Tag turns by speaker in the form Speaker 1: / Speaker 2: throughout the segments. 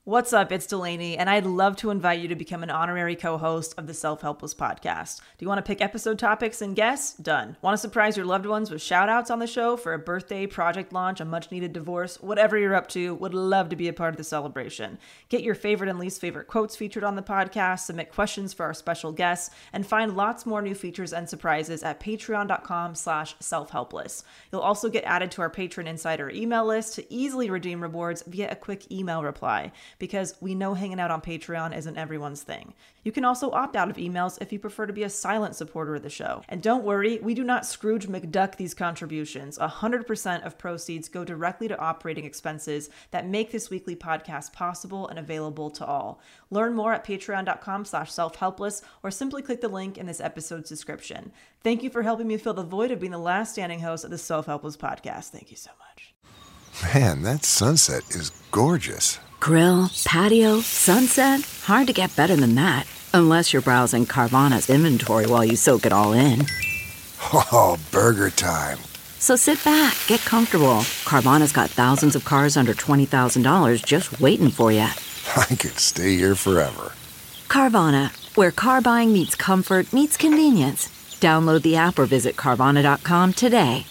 Speaker 1: What's up? It's Delaney, and I'd love to invite you to become an honorary co-host of the Self-Helpless podcast. Do you want to pick episode topics and guests? Done. Want to surprise your loved ones with shout-outs on the show for a birthday, project launch, a much-needed divorce, whatever you're up to? Would love to be a part of the celebration. Get your favorite and least favorite quotes featured on the podcast, submit questions for our special guests, and find lots more new features and surprises at patreon.com/selfhelpless. You'll also get added to our Patron Insider email list to easily redeem rewards via a quick email reply, because we know hanging out on Patreon isn't everyone's thing. You can also opt out of emails if you prefer to be a silent supporter of the show. And don't worry, we do not Scrooge McDuck these contributions. 100% of proceeds go directly to operating expenses that make this weekly podcast possible and available to all. Learn more at patreon.com/selfhelpless or simply click the link in this episode's description. Thank you for helping me fill the void of being the last standing host of the Self-Helpless podcast. Thank you so much.
Speaker 2: Man, that sunset is gorgeous.
Speaker 3: Grill, patio, sunset. Hard to get better than that. Unless you're browsing Carvana's inventory while you soak it all in.
Speaker 2: Oh, burger time.
Speaker 3: So sit back, get comfortable. Carvana's got thousands of cars under $20,000 just waiting for you.
Speaker 2: I could stay here forever.
Speaker 3: Carvana, where car buying meets comfort meets convenience. Download the app or visit Carvana.com today.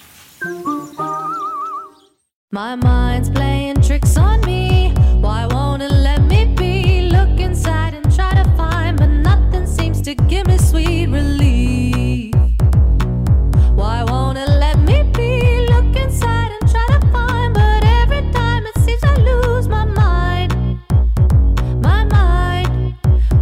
Speaker 4: My mind's playing tricks on me. Why won't it let me be? Look inside and try to find, but nothing seems to give me sweet relief. Why won't it let me be? Look inside and try to find, but every time it seems I lose my mind. My mind.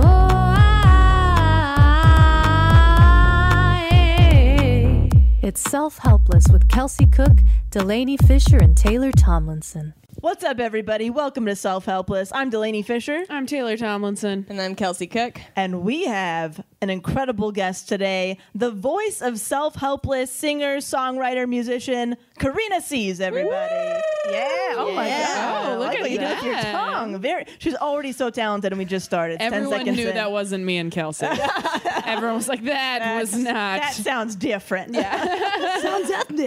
Speaker 4: It's Self-Helpless with Kelsey Cook, Delaney Fisher, and Taylor Tomlinson.
Speaker 1: What's up, everybody? Welcome to Self-Helpless. I'm Delaney Fisher.
Speaker 5: I'm Taylor Tomlinson.
Speaker 6: And I'm Kelsey Cook.
Speaker 1: And we have an incredible guest today, the voice of Self-Helpless, singer, songwriter, musician, Karina Sees, everybody. Woo! Yeah. Oh, my God.
Speaker 5: Oh, look
Speaker 1: like
Speaker 5: at
Speaker 1: what you did with your
Speaker 5: that.
Speaker 1: tongue. She's already so talented, and we just started. It's 10
Speaker 5: Everyone
Speaker 1: seconds
Speaker 5: knew
Speaker 1: in.
Speaker 5: that wasn't me and Kelsey. Everyone was like, that was not.
Speaker 1: That sounds different.
Speaker 5: Yeah.
Speaker 1: Sounds ethnic.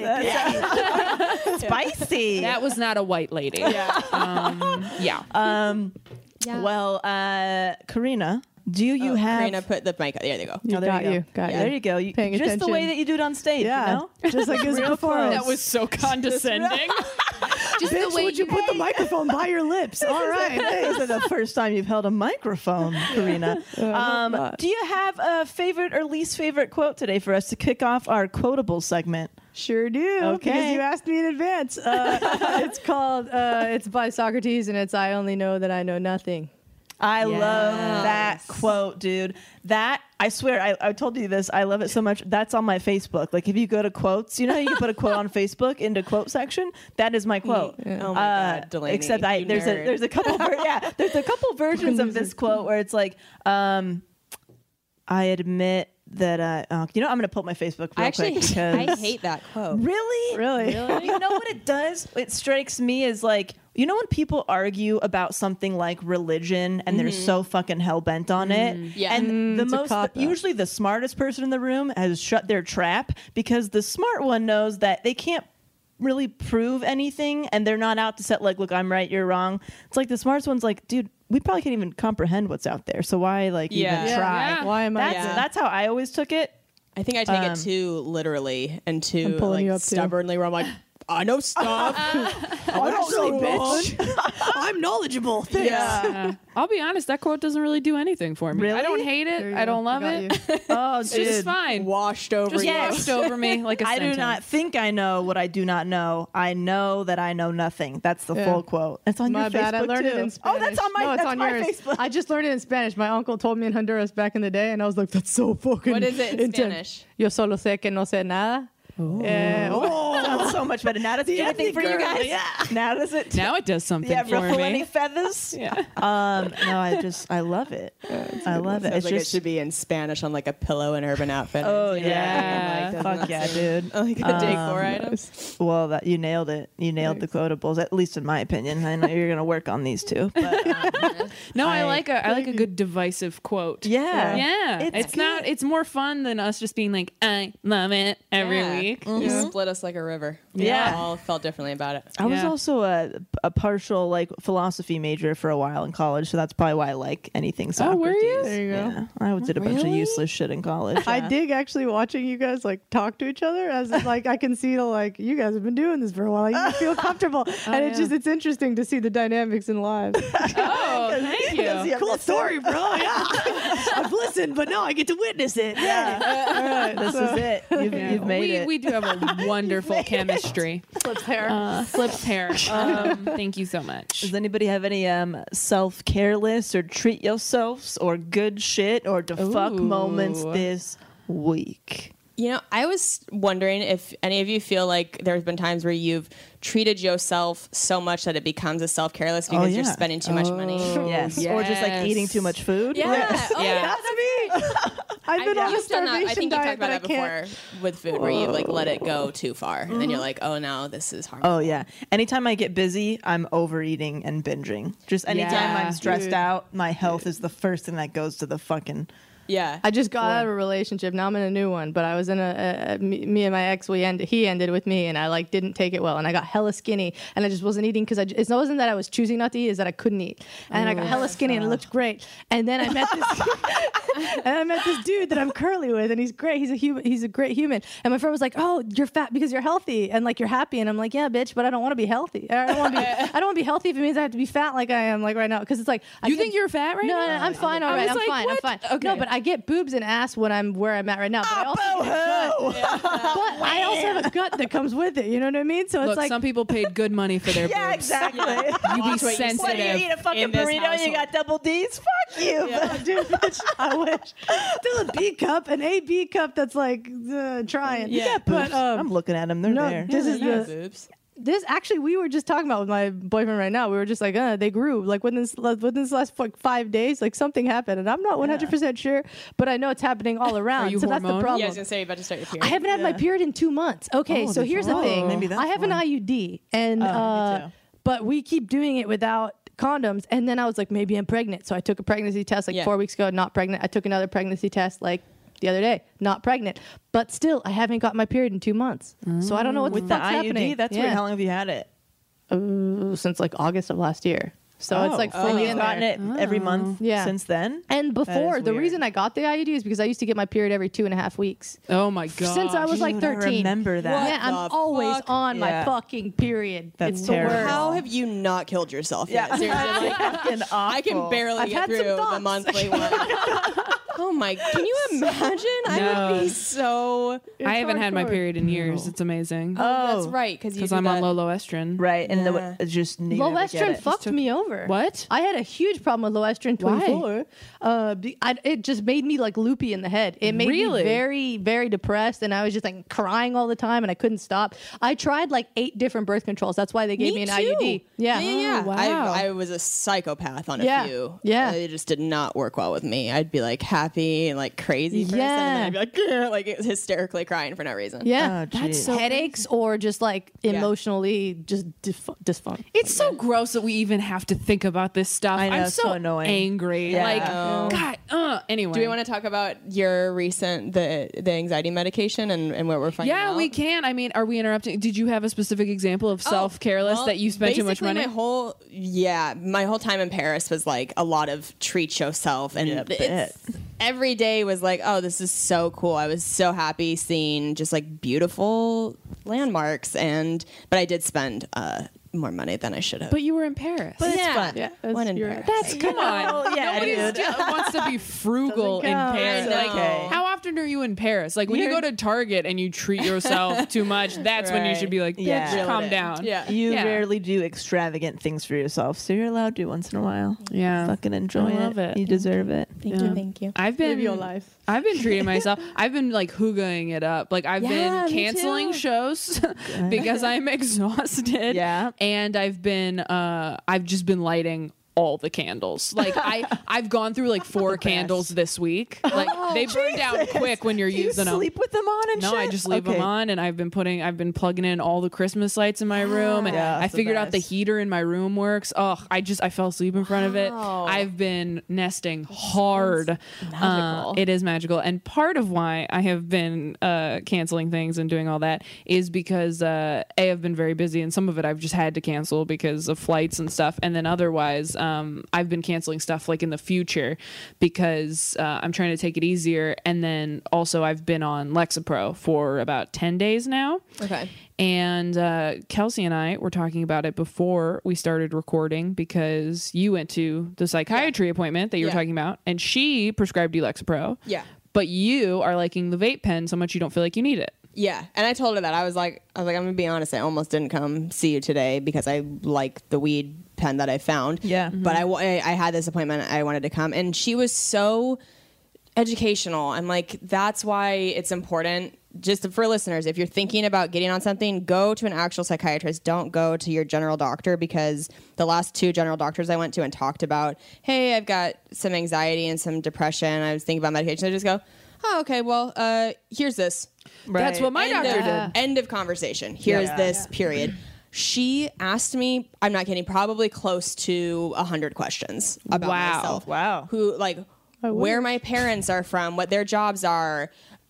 Speaker 1: Spicy.
Speaker 5: That was not a white lady. Yeah.
Speaker 1: Well, Karina, do you have...
Speaker 6: Karina, put the mic. There you go.
Speaker 1: Oh, there you go.
Speaker 7: Got you.
Speaker 1: There you go.
Speaker 7: Paying
Speaker 1: just
Speaker 7: attention.
Speaker 1: the way that you do it on stage,
Speaker 7: Yeah.
Speaker 1: you know?
Speaker 7: Just like his performance.
Speaker 5: That was so condescending.
Speaker 7: Just the way would you put the microphone by your lips? All right.
Speaker 1: This is the first time you've held a microphone, Karina. Do you have a favorite or least favorite quote today for us to kick off our quotable segment?
Speaker 7: Sure do.
Speaker 1: Okay.
Speaker 7: Because you asked me in advance. It's called, it's by Socrates, and it's I only know that I know nothing.
Speaker 1: I love that quote, dude. That, I swear, I told you this. I love it so much. That's on my Facebook. Like, if you go to quotes, you know how you can put a quote on Facebook into quote section? That is my quote.
Speaker 6: Oh, my God, Delaney.
Speaker 1: Except there's a couple there's a couple versions of this quote where it's like, I admit that I'm going to pull up my Facebook real quick because
Speaker 6: I hate that quote.
Speaker 1: Really? You know what it does? It strikes me as like, you know when people argue about something like religion and they're so fucking hell-bent on it?
Speaker 6: Yeah.
Speaker 1: And usually the smartest person in the room has shut their trap because the smart one knows that they can't really prove anything and they're not out to set like, look, I'm right, you're wrong. It's like the smartest one's like, dude, we probably can't even comprehend what's out there. So why even try?
Speaker 5: Yeah.
Speaker 7: Why am I?
Speaker 1: That's how I always took it.
Speaker 6: I think I take it too literally and too
Speaker 7: I'm pulling you up, too.
Speaker 6: stubbornly where I'm like, I know stuff.
Speaker 7: I'm knowledgeable. Thanks.
Speaker 1: Yeah.
Speaker 5: I'll be honest, that quote doesn't really do anything for me.
Speaker 1: Really?
Speaker 5: I don't hate
Speaker 7: There
Speaker 5: it.
Speaker 7: you
Speaker 5: I
Speaker 7: go.
Speaker 5: don't love
Speaker 7: I
Speaker 5: it.
Speaker 7: got you.
Speaker 1: Oh,
Speaker 5: It's
Speaker 1: dude.
Speaker 5: just fine.
Speaker 6: Washed over
Speaker 5: Just
Speaker 6: you.
Speaker 5: washed over me like a
Speaker 1: I
Speaker 5: sentence.
Speaker 1: do not think I know what I do not know. I know that I know nothing. That's the full quote. It's on
Speaker 7: My
Speaker 1: your
Speaker 7: bad.
Speaker 1: Facebook
Speaker 7: I learned
Speaker 1: too.
Speaker 7: it in Spanish.
Speaker 1: Oh, that's on my.
Speaker 7: No, it's
Speaker 1: that's
Speaker 7: on
Speaker 1: my
Speaker 7: yours.
Speaker 1: Facebook.
Speaker 7: I just learned it in Spanish. My uncle told me in Honduras back in the day, and I was like, "That's so fucking."
Speaker 6: What is it in
Speaker 7: intense.
Speaker 6: Spanish?
Speaker 7: Yo solo sé que no sé nada.
Speaker 1: Sounds so much better. Now does it do anything for you guys? Yeah. Now does it?
Speaker 5: Now it does something
Speaker 1: for
Speaker 5: for
Speaker 1: any
Speaker 5: me.
Speaker 1: feathers?
Speaker 5: Yeah.
Speaker 1: No, I love it. I love it.
Speaker 6: Sounds
Speaker 1: It's
Speaker 6: like it
Speaker 1: just
Speaker 6: should be in Spanish on like a pillow and Urban Outfitters.
Speaker 1: Oh
Speaker 6: You know,
Speaker 1: yeah.
Speaker 6: like,
Speaker 1: Fuck yeah, dude.
Speaker 6: like a decor item.
Speaker 1: Well, that you nailed it. You nailed the quotables, at least in my opinion. I know you're gonna work on these too. But,
Speaker 5: No, I like a good divisive quote.
Speaker 1: yeah.
Speaker 5: Yeah. It's not. It's more fun than us just being like, I love it every
Speaker 6: Yeah.
Speaker 5: week.
Speaker 6: You split us like a river.
Speaker 8: Yeah.
Speaker 6: We all felt differently about it.
Speaker 8: I was
Speaker 5: Yeah.
Speaker 8: also a partial like philosophy major for a while in college, so that's probably why I like anything Socrates.
Speaker 5: were you?
Speaker 7: There you go.
Speaker 8: Yeah, I did a bunch of useless shit in college.
Speaker 7: I
Speaker 8: yeah.
Speaker 7: dig actually watching you guys like talk to each other as like I can see like you guys have been doing this for a while. Like, you feel comfortable, and it's interesting to see the dynamics in live.
Speaker 5: Oh, thank you.
Speaker 7: Cool story, bro. Yeah, I've listened, but now I get to witness it.
Speaker 8: Yeah. This is it. You've made it.
Speaker 5: We do have a wonderful chemistry.
Speaker 7: Flip's hair.
Speaker 5: Flip's hair. Thank you so much.
Speaker 8: Does anybody have any self-care lists or treat yourselves or good shit or to fuck
Speaker 5: Ooh.
Speaker 8: moments this week?
Speaker 6: You know, I was wondering if any of you feel like there's been times where you've treated yourself so much that it becomes a self-care list because
Speaker 8: yeah.
Speaker 6: you're spending too much money.
Speaker 8: Yes. Or just like
Speaker 5: Yes.
Speaker 8: eating too much food.
Speaker 6: Yeah. Oh,
Speaker 5: Yeah.
Speaker 6: that's me.
Speaker 7: I've been on a
Speaker 6: You've done that. I
Speaker 7: starvation
Speaker 6: think you talked
Speaker 7: diet,
Speaker 6: about
Speaker 7: but
Speaker 6: that
Speaker 7: I can't.
Speaker 6: before with food, where you like let it go too far, and then you're like, oh no, this is hard.
Speaker 8: Oh yeah. Anytime I get busy, I'm overeating and binging. Just anytime
Speaker 5: Yeah.
Speaker 8: I'm stressed
Speaker 7: Dude.
Speaker 8: out, my health is the first thing that goes to the fucking.
Speaker 6: Yeah.
Speaker 7: I just got out of a relationship. Now I'm in a new one. But I was in me and my ex. He ended with me, and I like didn't take it well, and I got hella skinny, and I just wasn't eating because it wasn't that I was choosing not to eat, is that I couldn't eat, and I got hella skinny, and it looked great. And then I met this dude that I'm currently with, and he's great. He's a great human. And my friend was like, "Oh, you're fat because you're healthy and like you're happy." And I'm like, "Yeah, bitch, but I don't want to be healthy. I don't want to be healthy if it means I have to be fat like I am like right now." Because it's like
Speaker 5: You think you're fat right
Speaker 7: no,
Speaker 5: now?
Speaker 7: No, I'm fine. All
Speaker 5: I
Speaker 7: right,
Speaker 5: was like,
Speaker 7: I'm
Speaker 5: what?
Speaker 7: fine.
Speaker 5: Okay.
Speaker 7: No, but I get boobs and ass when I'm where I'm at right now. But I also but I also have a gut that comes with it. You know what I mean? So it's
Speaker 5: Look,
Speaker 7: like
Speaker 5: some people paid good money for their
Speaker 8: Yeah,
Speaker 5: boobs.
Speaker 8: exactly.
Speaker 5: You be
Speaker 6: Watch what you say.
Speaker 5: sensitive.
Speaker 8: What do you eat a fucking
Speaker 6: in this
Speaker 8: burrito? You
Speaker 6: household.
Speaker 8: got double D's? Fuck you.
Speaker 7: dude, bitch, I wish. Still a B cup, an A B cup that's like trying.
Speaker 6: Yeah,
Speaker 7: but
Speaker 8: I'm looking at them. They're
Speaker 7: no,
Speaker 8: there.
Speaker 7: this is
Speaker 6: Yeah,
Speaker 7: the
Speaker 6: boobs.
Speaker 7: this actually we were just talking about with my boyfriend right now. We were just like, they grew like within this last like 5 days, like something happened, and I'm not 100% sure, but I know it's happening all around.
Speaker 5: you
Speaker 7: So that's the
Speaker 5: hormonal?
Speaker 7: problem.
Speaker 6: Yeah, I was gonna say you're about to start your period.
Speaker 7: I haven't had my period in 2 months. Okay,
Speaker 8: Oh,
Speaker 7: so here's the
Speaker 8: that's-
Speaker 7: thing.
Speaker 8: oh, maybe that's
Speaker 7: I have an
Speaker 8: why.
Speaker 7: IUD, and
Speaker 8: me too.
Speaker 7: but we keep doing it without condoms. And then I was like, maybe I'm pregnant. So I took a pregnancy test like
Speaker 6: Yeah.
Speaker 7: 4 weeks ago, not pregnant. I took another pregnancy test like the other day, not pregnant. But still, I haven't got my period in 2 months. So I don't know what
Speaker 8: With
Speaker 7: the
Speaker 8: the
Speaker 7: fuck's
Speaker 8: IUD,
Speaker 7: happening.
Speaker 8: that's weird. How long have you had it?
Speaker 7: Since like August of last year. So it's like
Speaker 8: and
Speaker 7: fully
Speaker 8: you've
Speaker 7: in
Speaker 8: gotten
Speaker 7: there.
Speaker 8: it every month
Speaker 7: Yeah.
Speaker 8: since then?
Speaker 7: And before, the
Speaker 8: weird.
Speaker 7: reason I got the IUD is because I used to get my period every 2.5 weeks.
Speaker 5: Oh my god.
Speaker 7: Since I was like
Speaker 8: Dude, I
Speaker 7: 13.
Speaker 8: remember that.
Speaker 7: Yeah, I'm
Speaker 6: the
Speaker 7: always
Speaker 6: fuck?
Speaker 7: on my
Speaker 8: Yeah.
Speaker 7: fucking period.
Speaker 8: That's
Speaker 7: it's
Speaker 8: terrible.
Speaker 7: the worst.
Speaker 6: How have you not killed yourself yet?
Speaker 8: Yeah.
Speaker 6: Seriously, like,
Speaker 8: Fucking
Speaker 6: I can
Speaker 8: awful.
Speaker 6: barely
Speaker 7: I've
Speaker 6: get
Speaker 7: had some
Speaker 6: through the
Speaker 7: thoughts.
Speaker 6: monthly one. Oh my! Can you imagine? I would be so.
Speaker 5: I haven't had my
Speaker 7: hardcore.
Speaker 5: period in years. It's amazing.
Speaker 6: Oh, that's right. Because
Speaker 5: I'm on low estrin.
Speaker 8: Right, and
Speaker 6: Yeah.
Speaker 8: it's just needed
Speaker 7: Low
Speaker 8: to get
Speaker 7: estrin
Speaker 8: it.
Speaker 7: fucked me over.
Speaker 5: What?
Speaker 7: I had a huge problem with low estrin
Speaker 5: Why?
Speaker 7: 24. It just made me like loopy in the head. It made
Speaker 5: Really?
Speaker 7: me very, very depressed, and I was just like crying all the time, and I couldn't stop. I tried like 8 different birth controls. That's why they gave me an IUD. Yeah.
Speaker 6: Yeah.
Speaker 5: Oh, wow.
Speaker 6: I was a psychopath on a
Speaker 7: Yeah.
Speaker 6: few.
Speaker 7: Yeah.
Speaker 6: It just did not work well with me. I'd be like happy and like crazy person,
Speaker 7: Yeah.
Speaker 6: and then I'd be like, "Grr," like hysterically crying for no reason.
Speaker 7: Yeah.
Speaker 8: Oh, geez.
Speaker 7: Headaches or just like emotionally just dysfunction.
Speaker 5: It's so gross that we even have to think about this stuff.
Speaker 8: I know,
Speaker 5: I'm
Speaker 8: it's
Speaker 5: so
Speaker 8: so annoying.
Speaker 5: angry.
Speaker 8: Yeah.
Speaker 5: Like,
Speaker 6: Oh.
Speaker 5: God. Anyway.
Speaker 6: Do we want to talk about your recent the anxiety medication and what we're finding
Speaker 5: Yeah,
Speaker 6: out?
Speaker 5: we can. I mean, are we interrupting? Did you have a specific example of self-care list
Speaker 6: Well,
Speaker 5: that you spent too much
Speaker 6: basically
Speaker 5: money?
Speaker 6: My whole time in Paris was like a lot of treat yourself, and
Speaker 8: Yeah,
Speaker 6: every day was like, oh, this is so cool. I was so happy seeing just like beautiful landmarks, but I did spend more money than I should have.
Speaker 5: But you were in Paris.
Speaker 8: But it's
Speaker 6: yeah,
Speaker 8: fun.
Speaker 7: Yeah,
Speaker 6: One in
Speaker 7: you're
Speaker 6: Paris.
Speaker 7: right.
Speaker 5: That's come on.
Speaker 8: yeah,
Speaker 5: Nobody
Speaker 8: dude.
Speaker 5: wants to be frugal in
Speaker 7: count.
Speaker 5: Paris.
Speaker 6: I know.
Speaker 5: Like,
Speaker 8: Okay.
Speaker 5: how often are you in Paris? Like when you go to Target and you treat yourself too much, that's when you
Speaker 6: Right.
Speaker 5: should be like, bitch,
Speaker 8: Yeah. Reel
Speaker 5: calm
Speaker 6: it in.
Speaker 5: down.
Speaker 6: Yeah.
Speaker 8: You
Speaker 5: Yeah.
Speaker 8: rarely do extravagant things for yourself, so you're allowed to once in a while.
Speaker 5: Yeah.
Speaker 8: Fucking enjoy
Speaker 5: I love it.
Speaker 8: You deserve it.
Speaker 6: Thank you.
Speaker 5: I've been
Speaker 7: Live your life.
Speaker 5: I've been treating myself. I've been like hoogaing it up. Like I've
Speaker 6: Yeah,
Speaker 5: been
Speaker 6: me
Speaker 5: canceling
Speaker 6: too.
Speaker 5: shows because I'm exhausted.
Speaker 8: Yeah.
Speaker 5: And I've just been lighting all the candles. Like I've gone through like 4 candles this week. Like they burn down quick when you're
Speaker 8: Do you
Speaker 5: using them.
Speaker 8: sleep with them on and
Speaker 5: No,
Speaker 8: shit?
Speaker 5: I just leave them
Speaker 8: Okay.
Speaker 5: on, and I've been plugging in all the Christmas lights in my room, and
Speaker 8: Yeah,
Speaker 5: I
Speaker 8: that's the
Speaker 5: figured out the
Speaker 8: best.
Speaker 5: heater in my room works. Oh, I fell asleep in front of it. I've been nesting hard.
Speaker 6: magical.
Speaker 5: It is magical, and part of why I have been canceling things and doing all that is because I've been very busy, and some of it I've just had to cancel because of flights and stuff, and then otherwise I've been canceling stuff like in the future because I'm trying to take it easier, and then also I've been on Lexapro for about 10 days now.
Speaker 6: Okay.
Speaker 5: And Kelsey and I were talking about it before we started recording because you went to the psychiatry appointment that you were
Speaker 6: Yeah.
Speaker 5: talking about, and she prescribed you Lexapro.
Speaker 6: Yeah.
Speaker 5: But you are liking the vape pen so much you don't feel like you need it.
Speaker 6: Yeah, and I told her that. I was like, I'm gonna be honest. I almost didn't come see you today because I like the weed pen that I found.
Speaker 8: Yeah.
Speaker 6: But I had this appointment. I wanted to come, and she was so educational. And like, that's why it's important. Just for listeners, if you're thinking about getting on something, go to an actual psychiatrist. Don't go to your general doctor, because the last 2 general doctors I went to and talked about, hey, I've got some anxiety and some depression. I was thinking about medication. They just go, oh, okay, well, here's this.
Speaker 5: That's what my doctor did.
Speaker 6: End of conversation. Here's this, period. She asked me, I'm not kidding, probably close to 100 questions about
Speaker 5: Wow.
Speaker 6: myself.
Speaker 8: Wow.
Speaker 6: Who, like, where my parents are from, what their jobs are,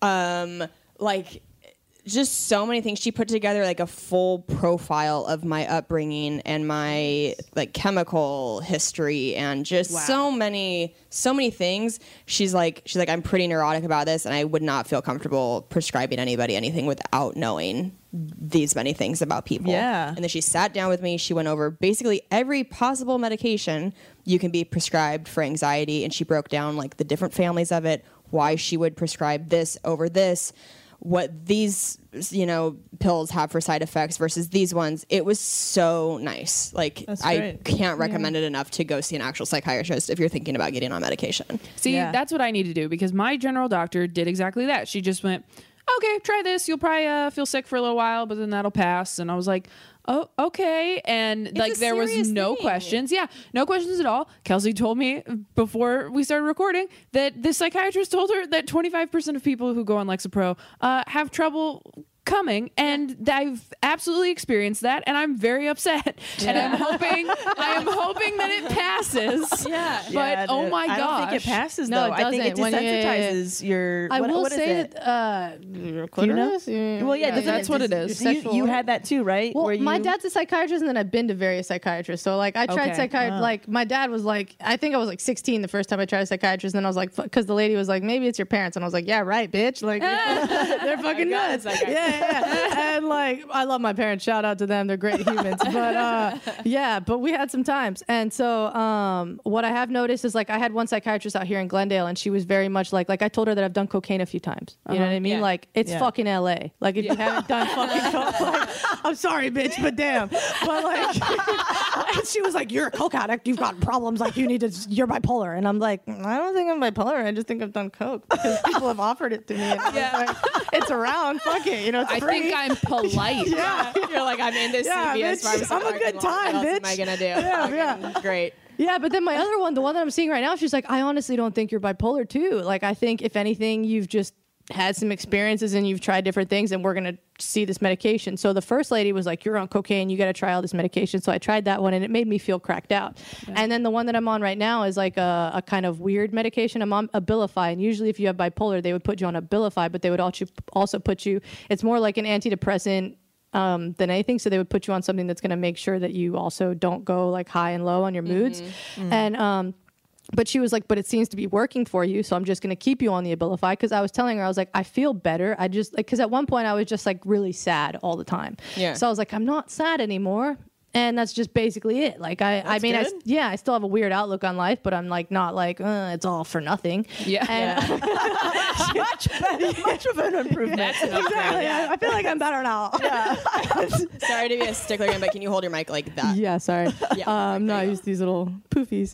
Speaker 6: like, just so many things. She put together like a full profile of my upbringing and my like chemical history and just so many things. She's like, I'm pretty neurotic about this, and I would not feel comfortable prescribing anybody anything without knowing these many things about people.
Speaker 8: Yeah.
Speaker 6: And then she sat down with me. She went over basically every possible medication you can be prescribed for anxiety, and she broke down like the different families of it, why she would prescribe this over this, what these, pills have for side effects versus these ones. It was so nice. Like, I
Speaker 8: great.
Speaker 6: can't recommend it enough to go see an actual psychiatrist if you're thinking about getting on medication.
Speaker 5: See,
Speaker 8: Yeah.
Speaker 5: that's what I need to do because my general doctor did exactly that. She just went, okay, try this. You'll probably feel sick for a little while, but then that'll pass. And I was like, oh, okay. And like,
Speaker 6: a
Speaker 5: there was
Speaker 6: serious
Speaker 5: no
Speaker 6: thing.
Speaker 5: questions. Yeah, no questions at all. Kelsey told me before we started recording that the psychiatrist told her that 25% of people who go on Lexapro have trouble coming, and I've absolutely experienced that, and I'm very upset. And I am hoping that it passes.
Speaker 6: Yeah.
Speaker 5: But oh my gosh,
Speaker 8: I don't think it passes
Speaker 7: No,
Speaker 8: though.
Speaker 7: it
Speaker 8: I think it
Speaker 7: doesn't.
Speaker 8: desensitizes your.
Speaker 7: I will
Speaker 8: what is
Speaker 7: say
Speaker 8: it?
Speaker 7: that
Speaker 8: Do you know?
Speaker 7: clitoris?
Speaker 8: Well, yeah, doesn't
Speaker 5: that's
Speaker 8: it
Speaker 5: what it
Speaker 8: just-
Speaker 5: is.
Speaker 8: You,
Speaker 7: Sexual
Speaker 8: you
Speaker 7: organ?
Speaker 8: had that too, right?
Speaker 7: Well,
Speaker 8: Where
Speaker 7: my
Speaker 8: you-
Speaker 7: dad's a psychiatrist, and then I've been to various psychiatrists. So, like, I tried
Speaker 5: Okay.
Speaker 7: psychiatry. Like, my dad was like, I think I was like 16 the first time I tried a psychiatrist, and then I was like, because the lady was like, maybe it's your parents, and I was like, yeah, right, bitch. Like, they're fucking nuts. Yeah. And like, I love my parents. Shout out to them. They're great humans. But yeah, but we had some times, and so what I have noticed is like, I had one psychiatrist out here in Glendale, and she was very much like I told her that I've done cocaine a few times. You know what I mean?
Speaker 6: Yeah.
Speaker 7: Like, it's
Speaker 8: Yeah.
Speaker 7: fucking LA. Like, if you haven't done fucking coke, like, I'm sorry, bitch, but damn. But like, and she was like, "You're a coke addict. You've got problems. Like, you're bipolar." And I'm like, I don't think I'm bipolar. I just think I've done coke because people have offered it to me. And like, it's around. Fuck it. It's
Speaker 5: I
Speaker 7: free.
Speaker 5: think I'm polite.
Speaker 7: Yeah.
Speaker 6: You're like, I'm in this
Speaker 7: Yeah,
Speaker 6: CVS
Speaker 7: bitch,
Speaker 6: pharmacy
Speaker 7: I'm a
Speaker 6: parking
Speaker 7: good
Speaker 6: lot.
Speaker 7: time,
Speaker 6: What else
Speaker 7: bitch.
Speaker 6: am I gonna do?
Speaker 7: Yeah.
Speaker 6: Great.
Speaker 7: Yeah, but then my other one, the one that I'm seeing right now, she's like, I honestly don't think you're bipolar too. Like, I think if anything, you've just had some experiences and you've tried different things, and we're going to see this medication. So the first lady was like, you're on cocaine, you got to try all this medication. So I tried that one, and it made me feel cracked out. And then the one that I'm on right now is like a kind of weird medication. I'm on Abilify, and usually if you have bipolar, they would put you on Abilify, but they would also put you, it's more like an antidepressant than anything. So they would put you on something that's going to make sure that you also don't go like high and low on your moods. And but she was like, but it seems to be working for you, so I'm just going to keep you on the Abilify. Because I was telling her, I was like, I feel better. I just like, because at one point I was just like really sad all the time.
Speaker 6: Yeah.
Speaker 7: So I was like, I'm not sad anymore. And that's just basically it. Like, I mean,
Speaker 8: good.
Speaker 7: I still have a weird outlook on life, but I'm like, not like, it's all for nothing.
Speaker 5: Yeah.
Speaker 7: And
Speaker 8: much better, much of an improvement.
Speaker 7: exactly. I feel like I'm better now. Yeah.
Speaker 6: Sorry to be a stickler again, but can you hold your mic like that?
Speaker 7: Yeah, sorry.
Speaker 6: Yeah,
Speaker 7: I'm
Speaker 6: there
Speaker 7: not
Speaker 6: you go.
Speaker 7: used to these little poofies.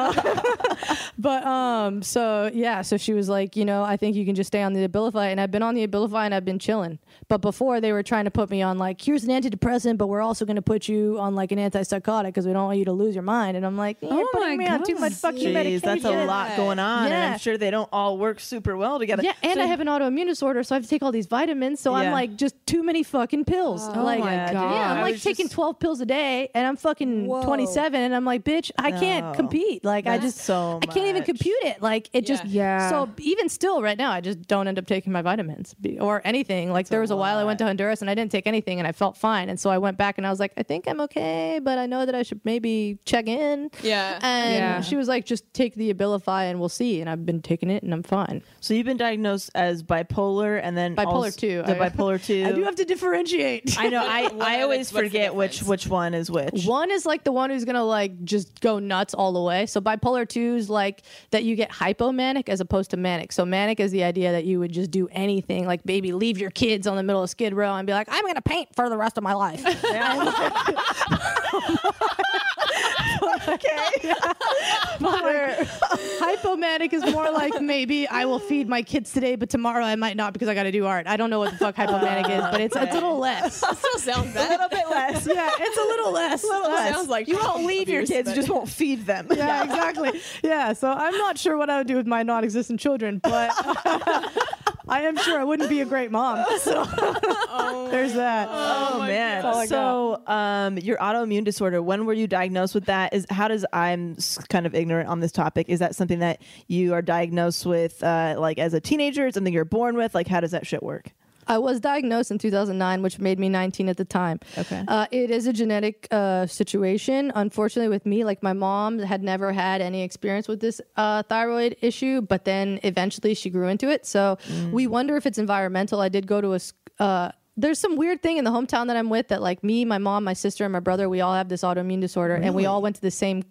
Speaker 7: But so yeah, so she was like, I think you can just stay on the Abilify, and I've been on the Abilify and I've been chilling. But before they were trying to put me on like, here's an antidepressant, but we're also going to put you on on like an antipsychotic because we don't want you to lose your mind. And I'm like, you're
Speaker 5: Oh
Speaker 7: putting
Speaker 5: my
Speaker 7: me on too much
Speaker 5: God.
Speaker 7: fucking
Speaker 8: Jeez,
Speaker 7: medication.
Speaker 8: that's a lot going on, and
Speaker 7: Yeah.
Speaker 8: I'm sure they don't all work super well together.
Speaker 7: Yeah, and I have an autoimmune disorder, so I have to take all these vitamins. So I'm
Speaker 8: Yeah.
Speaker 7: like, just too many fucking pills. like,
Speaker 5: my
Speaker 8: Yeah, dude.
Speaker 5: God.
Speaker 7: yeah, I'm
Speaker 8: I
Speaker 7: like
Speaker 8: was
Speaker 7: taking
Speaker 8: just-
Speaker 7: 12 pills a day, and I'm fucking 27, and I'm like, bitch, I can't
Speaker 8: No.
Speaker 7: compete. Like, I
Speaker 8: That's
Speaker 7: just,
Speaker 8: so
Speaker 7: I can't even
Speaker 8: much.
Speaker 7: compute it. Like, it just,
Speaker 5: Yeah.
Speaker 7: So even still, right now, I just don't end up taking my vitamins or anything. Like, there was a while I went to Honduras and I didn't take anything, and I felt fine. And so I went back and I was like, I think I'm okay, but I know that I should maybe check in.
Speaker 6: Yeah.
Speaker 7: And
Speaker 5: Yeah.
Speaker 7: she was like, just take the Abilify and we'll see. And I've been taking it and I'm fine.
Speaker 8: So you've been diagnosed as bipolar, and then
Speaker 7: Bipolar
Speaker 8: also,
Speaker 7: 2.
Speaker 8: The bipolar 2.
Speaker 7: I do have to differentiate.
Speaker 8: I know. I
Speaker 6: are
Speaker 8: always
Speaker 6: the- what's the
Speaker 8: forget which
Speaker 6: difference?
Speaker 8: one is which.
Speaker 7: One is like the one who's gonna like just go nuts all the way. So bipolar 2 is like that you get hypomanic as opposed to manic. So manic is the idea that you would just do anything, like maybe leave your kids on the middle of Skid Row and be like, I'm gonna paint for the rest of my life. Hypomanic is more like maybe I will feed my kids today, but tomorrow I might not because I got to do art. I don't know what the fuck hypomanic is, but it's a little less.
Speaker 6: Still sounds bad.
Speaker 8: A little bit less.
Speaker 7: Yeah, it's a little less.
Speaker 6: Sounds like
Speaker 8: You won't leave your
Speaker 6: abuse,
Speaker 8: kids, you
Speaker 6: but-
Speaker 8: just won't feed them.
Speaker 7: Yeah, exactly. Yeah, so I'm not sure what I would do with my non-existent children, but I am sure I wouldn't be a great mom. So there's that.
Speaker 8: Oh man.
Speaker 7: all I
Speaker 8: So, your autoimmune disorder. When were you diagnosed with that? I'm kind of ignorant on this topic. Is that something that you are diagnosed with, like as a teenager? Something you're born with? Like, how does that shit work?
Speaker 7: I was diagnosed in 2009, which made me 19 at the time.
Speaker 8: Okay.
Speaker 7: It is a genetic situation. Unfortunately, with me, like my mom had never had any experience with this thyroid issue, but then eventually she grew into it. So we wonder if it's environmental. I did go to there's some weird thing in the hometown that I'm with that like me, my mom, my sister, and my brother, we all have this autoimmune disorder, and we all went to the same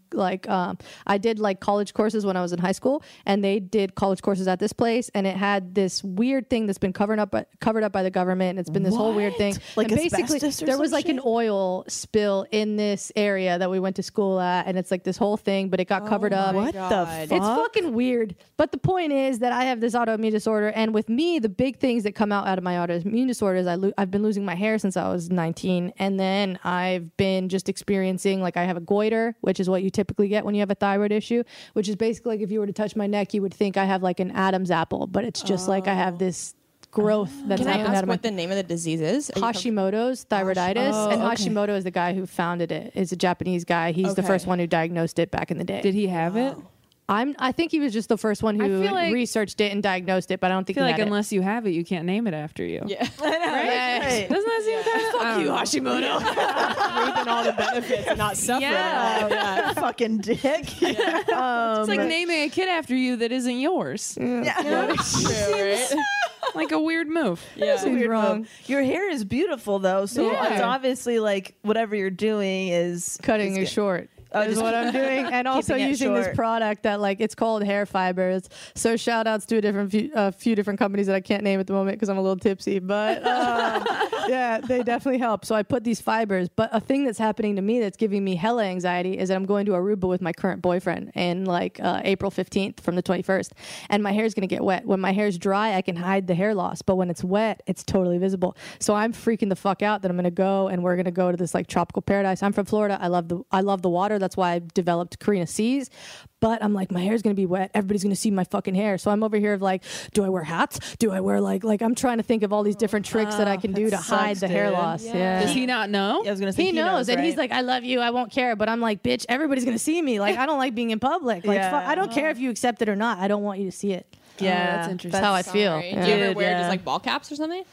Speaker 7: I did like college courses when I was in high school, and they did college courses at this place, and it had this weird thing that's been covered up by the government, and it's been this whole weird thing.
Speaker 8: Like
Speaker 7: and basically
Speaker 8: asbestos or
Speaker 7: there was
Speaker 8: some
Speaker 7: like an
Speaker 8: shit?
Speaker 7: oil spill in this area that we went to school at, and it's like this whole thing, but it got covered up.
Speaker 8: What the fuck?
Speaker 7: It's fucking weird. But the point is that I have this autoimmune disorder, and with me, the big things that come out of my autoimmune disorder is I've been losing my hair since I was 19, and then I've been just experiencing like I have a goiter, which is what you typically get when you have a thyroid issue, which is basically like if you were to touch my neck, you would think I have like an Adam's apple, but it's just like I have this growth that's
Speaker 6: Can I
Speaker 7: happening out
Speaker 6: ask
Speaker 7: of my
Speaker 6: what the name of the disease is? Are you
Speaker 7: Hashimoto's thyroiditis, and Hashimoto is the guy who founded it. Is a Japanese guy. He's the
Speaker 6: Okay.
Speaker 7: first one who diagnosed it back in the day.
Speaker 5: Did he have it?
Speaker 7: I think he was just the first one who
Speaker 5: feel like-
Speaker 7: researced it and diagnosed it, but I don't
Speaker 5: I
Speaker 7: think
Speaker 5: feel
Speaker 7: he
Speaker 5: like
Speaker 7: had
Speaker 5: unless you have it, you can't name it after you.
Speaker 6: Yeah.
Speaker 8: Right.
Speaker 5: Doesn't that seem kind of fuck you,
Speaker 6: Hashimoto. Reaping all the benefits and not suffering.
Speaker 5: Yeah.
Speaker 8: Fucking dick.
Speaker 5: It's like naming a kid after you that isn't yours.
Speaker 6: True, right?
Speaker 5: Like a weird move.
Speaker 6: Yeah.
Speaker 8: Weird
Speaker 7: wrong.
Speaker 8: move. Your hair is beautiful though, so
Speaker 5: Yeah.
Speaker 8: it's obviously like whatever you're doing is
Speaker 7: cutting
Speaker 8: is
Speaker 7: it
Speaker 8: good.
Speaker 7: short.
Speaker 8: Oh,
Speaker 7: Is
Speaker 8: just
Speaker 7: what I'm doing, and also
Speaker 8: keeping it
Speaker 7: using this
Speaker 8: short.
Speaker 7: product that like it's called hair fibers. So shout outs to a few different companies that I can't name at the moment because I'm a little tipsy, but yeah, they definitely help. So I put these fibers, but a thing that's happening to me that's giving me hella anxiety is that I'm going to Aruba with my current boyfriend in like April 15th from the 21st, and my hair is gonna get wet. When my hair is dry, I can hide the hair loss, but when it's wet, it's totally visible. So I'm freaking the fuck out that I'm gonna go and we're gonna go to this like tropical paradise. I'm from Florida. I love the water. That's why I developed Carina Seas. But I'm like, my hair's gonna be wet. Everybody's gonna see my fucking hair. So I'm over here of like, do I wear hats? Do I wear like I'm trying to think of all these different tricks that I can do to
Speaker 8: that
Speaker 7: hide
Speaker 8: sucks,
Speaker 7: the hair
Speaker 8: dude.
Speaker 7: loss.
Speaker 6: Yeah.
Speaker 7: Yeah.
Speaker 5: Does he not know?
Speaker 8: I was gonna say
Speaker 7: He knows, and he's
Speaker 8: right?
Speaker 7: like, I love you, I won't care. But I'm like, bitch, everybody's gonna see me. Like, I don't like being in public. Like,
Speaker 8: Yeah.
Speaker 7: I don't care if you accept it or not. I don't want you to see it.
Speaker 8: yeah,
Speaker 5: that's interesting.
Speaker 7: That's how I feel.
Speaker 6: Sorry.
Speaker 7: Yeah.
Speaker 6: Do you ever
Speaker 8: Dude,
Speaker 6: wear
Speaker 8: yeah.
Speaker 6: just like ball caps or something?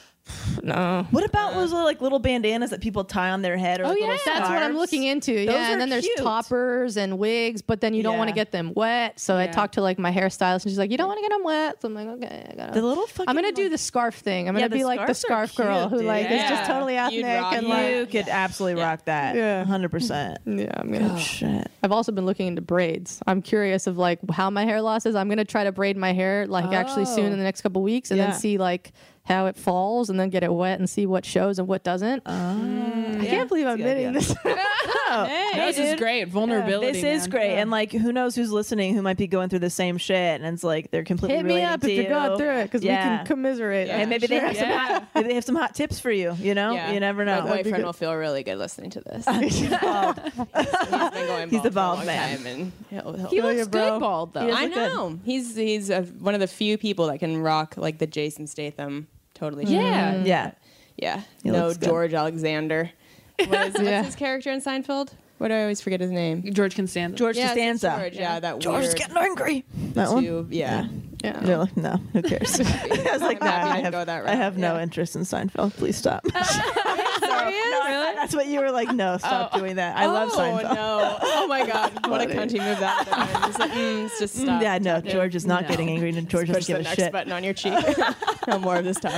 Speaker 7: No.
Speaker 8: What about those like little bandanas that people tie on their head? Or like, little
Speaker 7: That's what I'm
Speaker 8: scarves?
Speaker 7: looking into.
Speaker 8: Those
Speaker 7: Yeah,
Speaker 8: are
Speaker 7: and then there's
Speaker 8: cute.
Speaker 7: toppers and wigs, but then you don't want to
Speaker 8: Yeah.
Speaker 7: get them wet. So I
Speaker 5: Yeah.
Speaker 7: talked to like my hairstylist, and she's like, "You don't want to get them wet." So I'm like, "Okay, I gotta."
Speaker 8: The little fucking.
Speaker 7: I'm gonna do
Speaker 8: like-
Speaker 7: the scarf thing. I'm
Speaker 8: Yeah,
Speaker 7: gonna
Speaker 8: the
Speaker 7: be like the
Speaker 8: scarves are
Speaker 7: scarf girl
Speaker 8: cute,
Speaker 7: who
Speaker 8: dude.
Speaker 7: like is just
Speaker 6: Yeah.
Speaker 7: totally
Speaker 6: You'd
Speaker 7: ethnic
Speaker 6: rock
Speaker 7: and
Speaker 6: it.
Speaker 7: like.
Speaker 8: You could absolutely rock that.
Speaker 7: Yeah.
Speaker 8: 100%.
Speaker 7: Yeah, I'm gonna.
Speaker 8: Oh shit.
Speaker 7: I've also been looking into braids. I'm curious of like how my hair loss is. I'm gonna try to braid my hair like actually soon in the next couple weeks, and
Speaker 8: Yeah.
Speaker 7: then see like how it falls, and then get it wet and see what shows and what doesn't. I can't believe I'm
Speaker 8: That's a good
Speaker 7: admitting this.
Speaker 8: No,
Speaker 5: this is
Speaker 8: dude.
Speaker 5: great. Vulnerability.
Speaker 8: This is
Speaker 5: man.
Speaker 8: great,
Speaker 5: Yeah.
Speaker 8: and like, who knows who's listening who might be going through the same shit, and it's like they're completely
Speaker 7: Hit me
Speaker 8: related
Speaker 7: up
Speaker 8: to
Speaker 7: if you're going through it, because we can commiserate.
Speaker 8: And maybe they have maybe they have some hot tips for you. You know,
Speaker 6: Yeah.
Speaker 8: you never know.
Speaker 6: My boyfriend will feel really good listening to this.
Speaker 8: He's involved.
Speaker 6: He's been going
Speaker 8: He's
Speaker 6: bald
Speaker 8: a
Speaker 6: for a
Speaker 8: bald
Speaker 6: long
Speaker 8: man.
Speaker 6: time, and he'll
Speaker 5: He looks good bald though.
Speaker 6: I know. He's one of the few people that can rock like the Jason Statham. Totally.
Speaker 5: Yeah.
Speaker 8: Yeah.
Speaker 6: Yeah.
Speaker 8: He
Speaker 6: No
Speaker 8: looks good.
Speaker 6: George Alexander. What's his character in Seinfeld? What do I always forget his name?
Speaker 5: George Costanza.
Speaker 8: George
Speaker 6: Yeah,
Speaker 8: Costanza.
Speaker 6: George, yeah, that
Speaker 8: George is
Speaker 6: weird
Speaker 8: getting angry. That one.
Speaker 6: tube. Yeah.
Speaker 8: You're like, no, who cares? I was like,
Speaker 6: I'm
Speaker 8: nah,
Speaker 6: happy
Speaker 8: I
Speaker 6: to
Speaker 8: have,
Speaker 6: go that
Speaker 8: I
Speaker 6: route.
Speaker 8: have no
Speaker 6: Yeah.
Speaker 8: interest in Seinfeld. Please stop.
Speaker 6: Serious?
Speaker 8: That's what you were like. No, stop doing that. I love Seinfeld.
Speaker 6: Oh no! Oh my God! What a country move that would have been. It's like, it's just stop.
Speaker 8: Yeah, no,
Speaker 6: Stop.
Speaker 8: George is not
Speaker 5: No.
Speaker 8: getting angry, and George
Speaker 6: Push
Speaker 8: doesn't
Speaker 6: the
Speaker 8: give a
Speaker 6: next
Speaker 8: shit.
Speaker 6: button on your cheek. No more of this topic.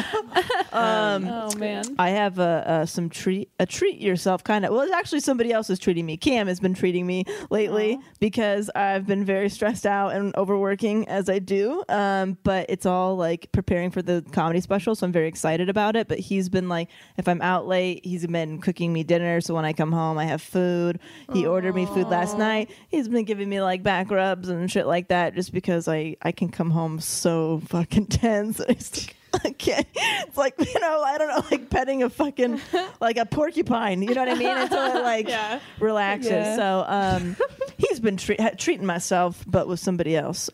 Speaker 5: Oh man.
Speaker 8: I have a treat yourself kind of. Well, it's actually somebody else is treating me. Cam has been treating me lately because I've been very stressed out and overworking as I do. But it's all like preparing for the comedy special, so I'm very excited about it. But he's been like, if I'm out late, he's been cooking me dinner, so when I come home, I have food. He ordered me food last night. He's been giving me like back rubs and shit like that, just because I can come home so fucking tense. It's like, okay, it's like, you know, I don't know, like petting a fucking like a porcupine, you know what I mean, until it like relaxes.
Speaker 5: Yeah.
Speaker 8: So he's been treating myself, but with somebody else.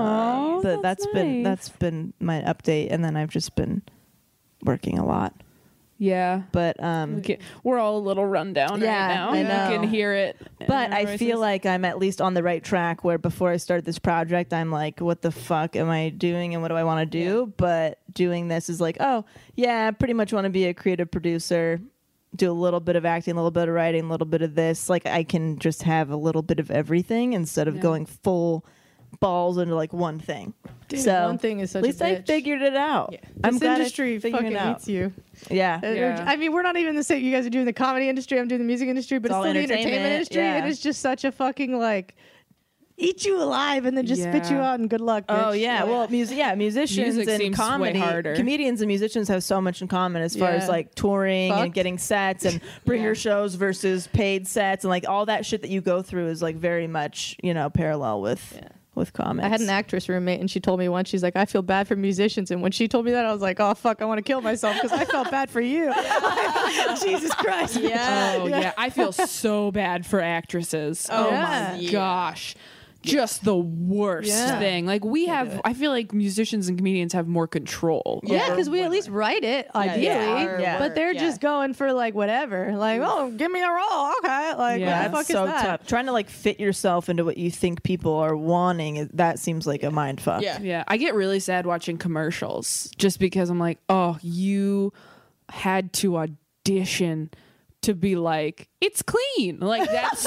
Speaker 8: That's been my update, and then I've just been working a lot.
Speaker 5: Yeah.
Speaker 8: But
Speaker 5: we're all a little run down
Speaker 8: Yeah,
Speaker 5: right now.
Speaker 8: I know.
Speaker 5: You can hear it. in
Speaker 8: But
Speaker 5: our
Speaker 8: I
Speaker 5: voices.
Speaker 8: feel like I'm at least on the right track, where before I started this project, I'm like, what the fuck am I doing and what do I want to do? But doing this is like, oh, yeah, I pretty much want to be a creative producer, do a little bit of acting, a little bit of writing, a little bit of this. Like, I can just have a little bit of everything instead of going full balls into like one thing.
Speaker 7: Dude,
Speaker 8: so
Speaker 7: one thing is such
Speaker 8: at least
Speaker 7: a
Speaker 8: I
Speaker 7: bitch.
Speaker 8: figured it out. I'm
Speaker 7: This
Speaker 8: glad I
Speaker 7: industry
Speaker 8: figured
Speaker 7: fucking
Speaker 8: it out.
Speaker 7: hates you.
Speaker 8: Yeah.
Speaker 5: Yeah.
Speaker 7: I mean, we're not even the same. You guys are doing the comedy industry. I'm doing the music industry, but
Speaker 8: It's
Speaker 7: it's
Speaker 8: all
Speaker 7: still the entertainment
Speaker 8: entertainment,
Speaker 7: industry,
Speaker 8: yeah.
Speaker 7: and it's just such a fucking like eat you alive and then just spit you
Speaker 5: Yeah.
Speaker 7: out and good luck. Bitch.
Speaker 8: Oh yeah, well, musicians
Speaker 5: Music
Speaker 8: and
Speaker 5: seems way
Speaker 8: comedy,
Speaker 5: harder.
Speaker 8: comedians and musicians have so much in common as far as
Speaker 7: Yeah.
Speaker 8: like touring and
Speaker 7: Fuck.
Speaker 8: getting sets and bringer shows versus paid sets and like all that shit that you go through is like very much, you know, parallel with comics.
Speaker 7: I had an actress roommate, and she told me once, she's like, I feel bad for musicians. And when she told me that, I was like, oh, fuck, I want to kill myself because I felt bad for you. Jesus Christ.
Speaker 6: Yeah.
Speaker 5: Oh yeah, I feel so bad for actresses. Oh
Speaker 7: Yeah.
Speaker 5: my gosh. Just the worst
Speaker 7: Yeah.
Speaker 5: thing. Like I feel like musicians and comedians have more control.
Speaker 7: Yeah,
Speaker 5: over
Speaker 7: because we at
Speaker 5: what-
Speaker 7: least write it, ideally.
Speaker 8: Yeah.
Speaker 7: But they're just going for like whatever. Like, oh, give me a role. Okay. Like,
Speaker 5: Yeah.
Speaker 7: what the
Speaker 8: That's
Speaker 7: fuck
Speaker 8: so
Speaker 7: is that?
Speaker 8: tough. Trying to like fit yourself into what you think people are wanting, that seems like a mind fuck.
Speaker 6: Yeah.
Speaker 5: Yeah, I get really sad watching commercials just because I'm like, oh, you had to audition to be like, it's clean. Like that's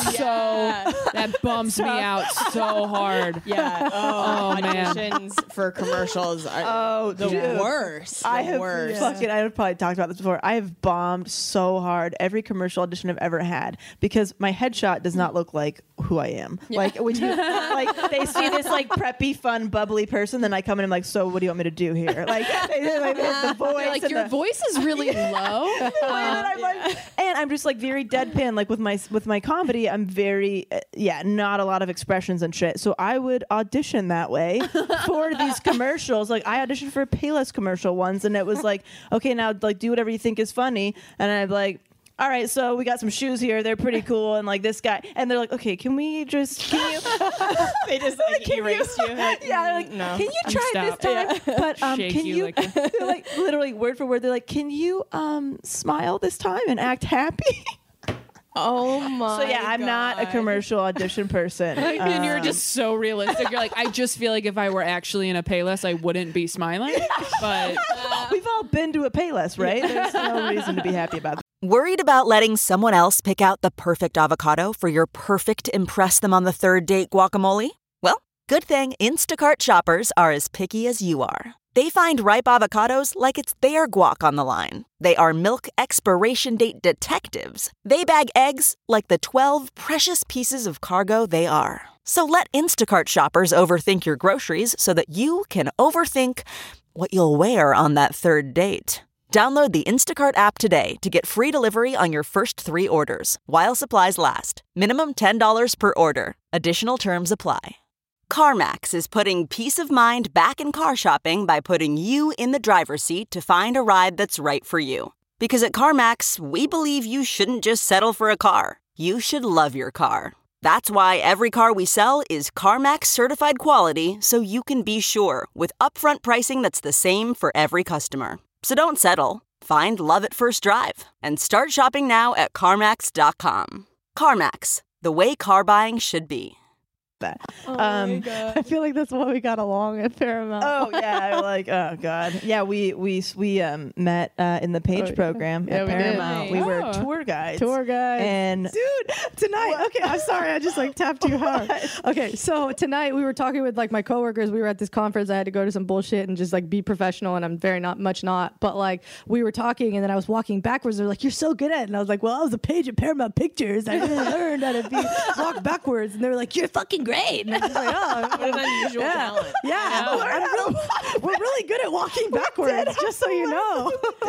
Speaker 5: that bums me out so hard.
Speaker 6: Yeah.
Speaker 5: Oh, man.
Speaker 6: Auditions for commercials are the
Speaker 8: dude.
Speaker 6: worst.
Speaker 8: I
Speaker 6: The
Speaker 8: have
Speaker 6: worst.
Speaker 8: fucking. I've probably talked about this before. I have bombed so hard every commercial audition I've ever had because my headshot does not look like who I am. Like when you like they see this like preppy, fun, bubbly person, then I come in and I'm like, so what do you want me to do here? Like, the voice,
Speaker 5: Like
Speaker 8: and
Speaker 5: your
Speaker 8: the-
Speaker 5: voice is really low.
Speaker 8: and I'm like, and I'm just like very deadpan. Like with my comedy, I'm very not a lot of expressions and shit. So I would audition that way for these commercials. Like I auditioned for a Payless commercial once, and it was like, okay, now like do whatever you think is funny, and I'm like, all right, so we got some shoes here. They're pretty cool. And like this guy, and they're like, okay, can you
Speaker 6: They just like erase you. Like,
Speaker 8: yeah, they're like,
Speaker 6: no.
Speaker 8: can you try
Speaker 5: Stop.
Speaker 8: this time? But
Speaker 5: Shake
Speaker 8: can
Speaker 5: you
Speaker 8: you
Speaker 5: like
Speaker 8: they're like literally word for word, they're like, can you smile this time and act happy?
Speaker 6: Oh my.
Speaker 8: So yeah, I'm not a
Speaker 6: God.
Speaker 8: commercial audition person.
Speaker 5: And you're just so realistic. You're like, I just feel like if I were actually in a Payless, I wouldn't be smiling. But
Speaker 8: We've all been to a Payless, right? There's no reason to be happy about that.
Speaker 9: Worried about letting someone else pick out the perfect avocado for your perfect impress them on the third date guacamole? Well, good thing Instacart shoppers are as picky as you are. They find ripe avocados like it's their guac on the line. They are milk expiration date detectives. They bag eggs like the 12 precious pieces of cargo they are. So let Instacart shoppers overthink your groceries so that you can overthink what you'll wear on that third date. Download the Instacart app today to get free delivery on your first 3 orders, while supplies last. Minimum $10 per order. Additional terms apply. CarMax is putting peace of mind back in car shopping by putting you in the driver's seat to find a ride that's right for you. Because at CarMax, we believe you shouldn't just settle for a car. You should love your car. That's why every car we sell is CarMax certified quality, so you can be sure with upfront pricing that's the same for every customer. So don't settle. Find love at first drive and start shopping now at CarMax.com. CarMax, the way car buying should be.
Speaker 7: I feel like that's why we got along at Paramount.
Speaker 8: Oh yeah, like oh god, yeah. We met in the Page program at Paramount. We were tour guides. And
Speaker 7: dude, tonight. Okay, I'm sorry, I just like tapped you hard. Okay, so tonight we were talking with like my coworkers. We were at this conference. I had to go to some bullshit and just like be professional, and I'm very not. But like we were talking, and then I was walking backwards. They're like, "You're so good at it," and I was like, "Well, I was a page at Paramount Pictures. I really learned how to walk backwards." And they were like, "You're fucking great." And I was like, oh,
Speaker 6: what an unusual talent.
Speaker 7: Yeah, we're really good at walking backwards, just so you know.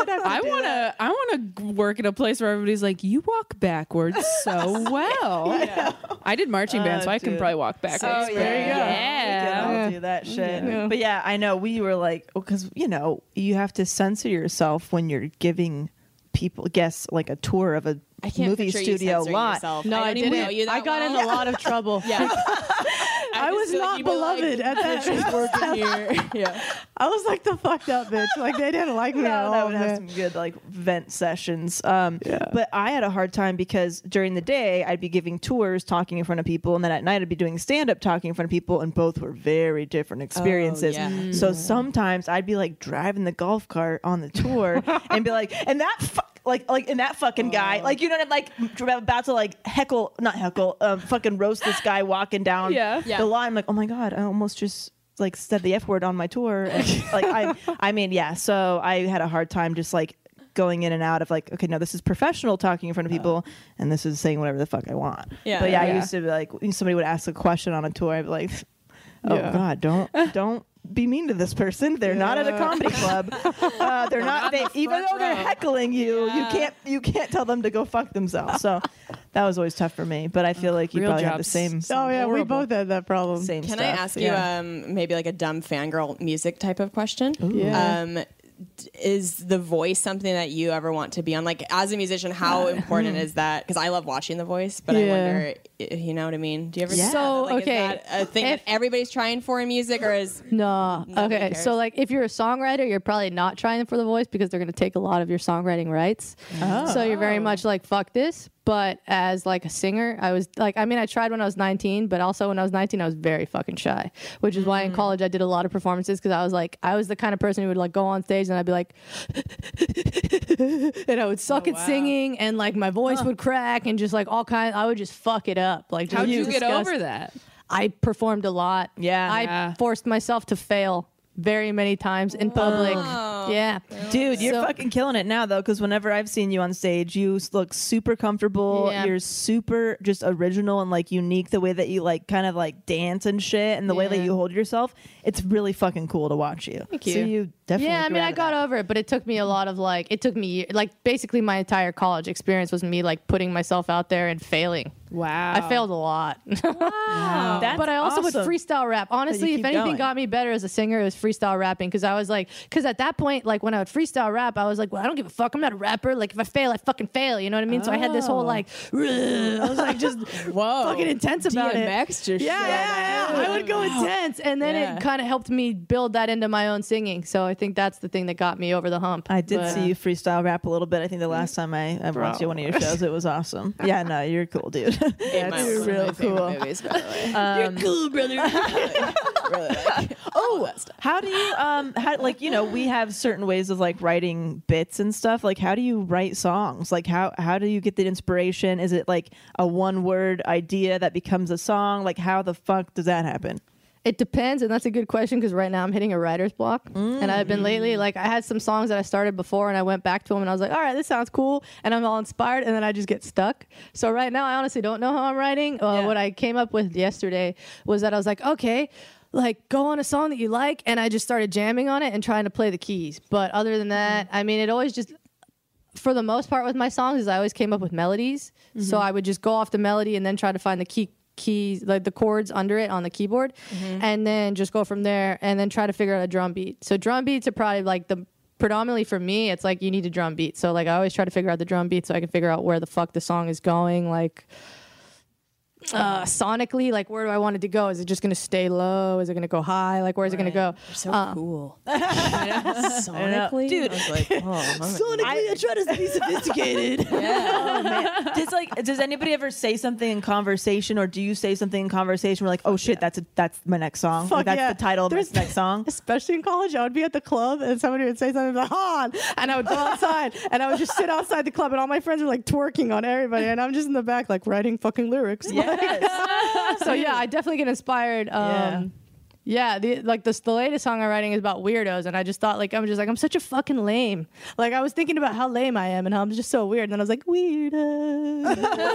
Speaker 5: I want to work in a place where everybody's like, you walk backwards so well. Yeah. I did marching band, so I can probably walk backwards.
Speaker 8: Oh, there you go.
Speaker 5: Yeah.
Speaker 8: We can all do that shit. But yeah, I know we were like, because you have to censor yourself when you're giving guests like a tour of a movie studio lot.
Speaker 7: No, I didn't. I got in a lot of trouble.
Speaker 6: Yeah.
Speaker 7: I was not beloved at that.
Speaker 6: Working here. Yeah.
Speaker 7: I was like the fucked up bitch. Like they didn't like me at all.
Speaker 8: I would have some good like vent sessions. But I had a hard time because during the day I'd be giving tours, talking in front of people, and then at night I'd be doing stand up, talking in front of people, and both were very different experiences.
Speaker 6: Oh, yeah.
Speaker 8: So sometimes I'd be like driving the golf cart on the tour and be like, and that and that fucking guy, like, you know what I'm like about to like fucking roast this guy walking down the line. I'm like, oh my God, I almost just like said the F word on my tour. And like so I had a hard time just like going in and out of like, okay, no, this is professional talking in front of people, and this is saying whatever the fuck I want. But I used to be like, when somebody would ask a question on a tour, I'd be like, oh God, don't be mean to this person. They're not at a comedy club. They're not. Even though they're heckling you, you can't tell them to go fuck themselves. So that was always tough for me. But I feel like you probably have the same.
Speaker 7: Oh yeah, we both had that problem.
Speaker 8: Same
Speaker 6: Can
Speaker 8: stuff.
Speaker 6: I ask you maybe like a dumb fangirl music type of question?
Speaker 7: Yeah.
Speaker 6: Is the voice something that you ever want to be on? Like as a musician, how important is that? Because I love watching The Voice, but I wonder, you know what I mean? Do you ever?
Speaker 7: So
Speaker 6: is that a thing that everybody's trying for in music, or is
Speaker 7: no? Okay,
Speaker 6: cares?
Speaker 7: so like if you're a songwriter, you're probably not trying for The Voice because they're going to take a lot of your songwriting rights. So you're very much like fuck this. But as like a singer, I was like, I mean, I tried when I was 19, but also when I was 19, I was very fucking shy, which is why in college I did a lot of performances because I was the kind of person who would like go on stage and I'd be like, and I would suck at singing and like my voice would crack and just like I would just fuck it up. Like,
Speaker 5: how'd you get over that?
Speaker 7: I performed a lot. I forced myself to fail very many times in public. Yeah.
Speaker 8: Dude, you're fucking killing it now, though, because whenever I've seen you on stage, you look super comfortable.
Speaker 7: Yeah.
Speaker 8: You're super just original and like unique, the way that you like kind of like dance and shit and the way that you hold yourself. It's really fucking cool to watch you.
Speaker 7: Thank you.
Speaker 8: So you definitely
Speaker 7: I mean, I got over it, but it took me a lot of like, like basically my entire college experience was me like putting myself out there and failing.
Speaker 5: Wow.
Speaker 7: I failed a lot.
Speaker 8: Wow. That's
Speaker 7: but I also would
Speaker 8: awesome.
Speaker 7: freestyle rap. Honestly, if anything got me better as a singer, it was freestyle rapping. Because at that point, like when I would freestyle rap, I was like, well, I don't give a fuck. I'm not a rapper. Like if I fail, I fucking fail. You know what I mean? So I had this whole like, I was like just fucking intense about
Speaker 6: DMX
Speaker 7: it. Yeah. I would go intense. And then it kind of helped me build that into my own singing. So I think that's the thing that got me over the hump.
Speaker 8: I did see you freestyle rap a little bit. I think the last time I watched you one of your shows, it was awesome. Yeah, no, you're cool, dude.
Speaker 6: You're
Speaker 8: real cool.
Speaker 6: Movies, by the way.
Speaker 7: You're cool, brother.
Speaker 6: Really like
Speaker 8: how do you we have certain ways of like writing bits and stuff. Like how do you write songs? Like how do you get the inspiration? Is it like a one word idea that becomes a song? Like how the fuck does that happen?
Speaker 7: It depends, and that's a good question because right now I'm hitting a writer's block. And I've been lately, like, I had some songs that I started before, and I went back to them, and I was like, all right, this sounds cool, and I'm all inspired, and then I just get stuck. So right now, I honestly don't know how I'm writing. What I came up with yesterday was that I was like, okay, like go on a song that you like, and I just started jamming on it and trying to play the keys. But other than that, I mean, it always just, for the most part with my songs, is I always came up with melodies. So I would just go off the melody and then try to find the keys, like the chords under it on the keyboard, and then just go from there and then try to figure out a drum beat. So drum beats are probably like predominantly for me, it's like you need a drum beat. So like I always try to figure out the drum beat so I can figure out where the fuck the song is going, like sonically, like where do I want it to go? Is it just gonna stay low? Is it gonna go high? Like where's it gonna go?
Speaker 6: You're so cool. Sonically,
Speaker 8: dude.
Speaker 6: I was like,
Speaker 8: Sonically, I try to be sophisticated. Oh, man. Does anybody ever say something in conversation, or do you say something in conversation? We're like, oh shit, that's my next song.
Speaker 7: Fuck
Speaker 8: Like, that's
Speaker 7: yeah.
Speaker 8: the title of my next song.
Speaker 7: Especially in college, I would be at the club and somebody would say something like, "Han," and I would go outside and I would just sit outside the club and all my friends are like twerking on everybody and I'm just in the back like writing fucking lyrics. So yeah, I definitely get inspired. The latest song I'm writing is about weirdos, and I just thought I'm such a fucking lame. Like I was thinking about how lame I am and how I'm just so weird, and then I was like weirdo.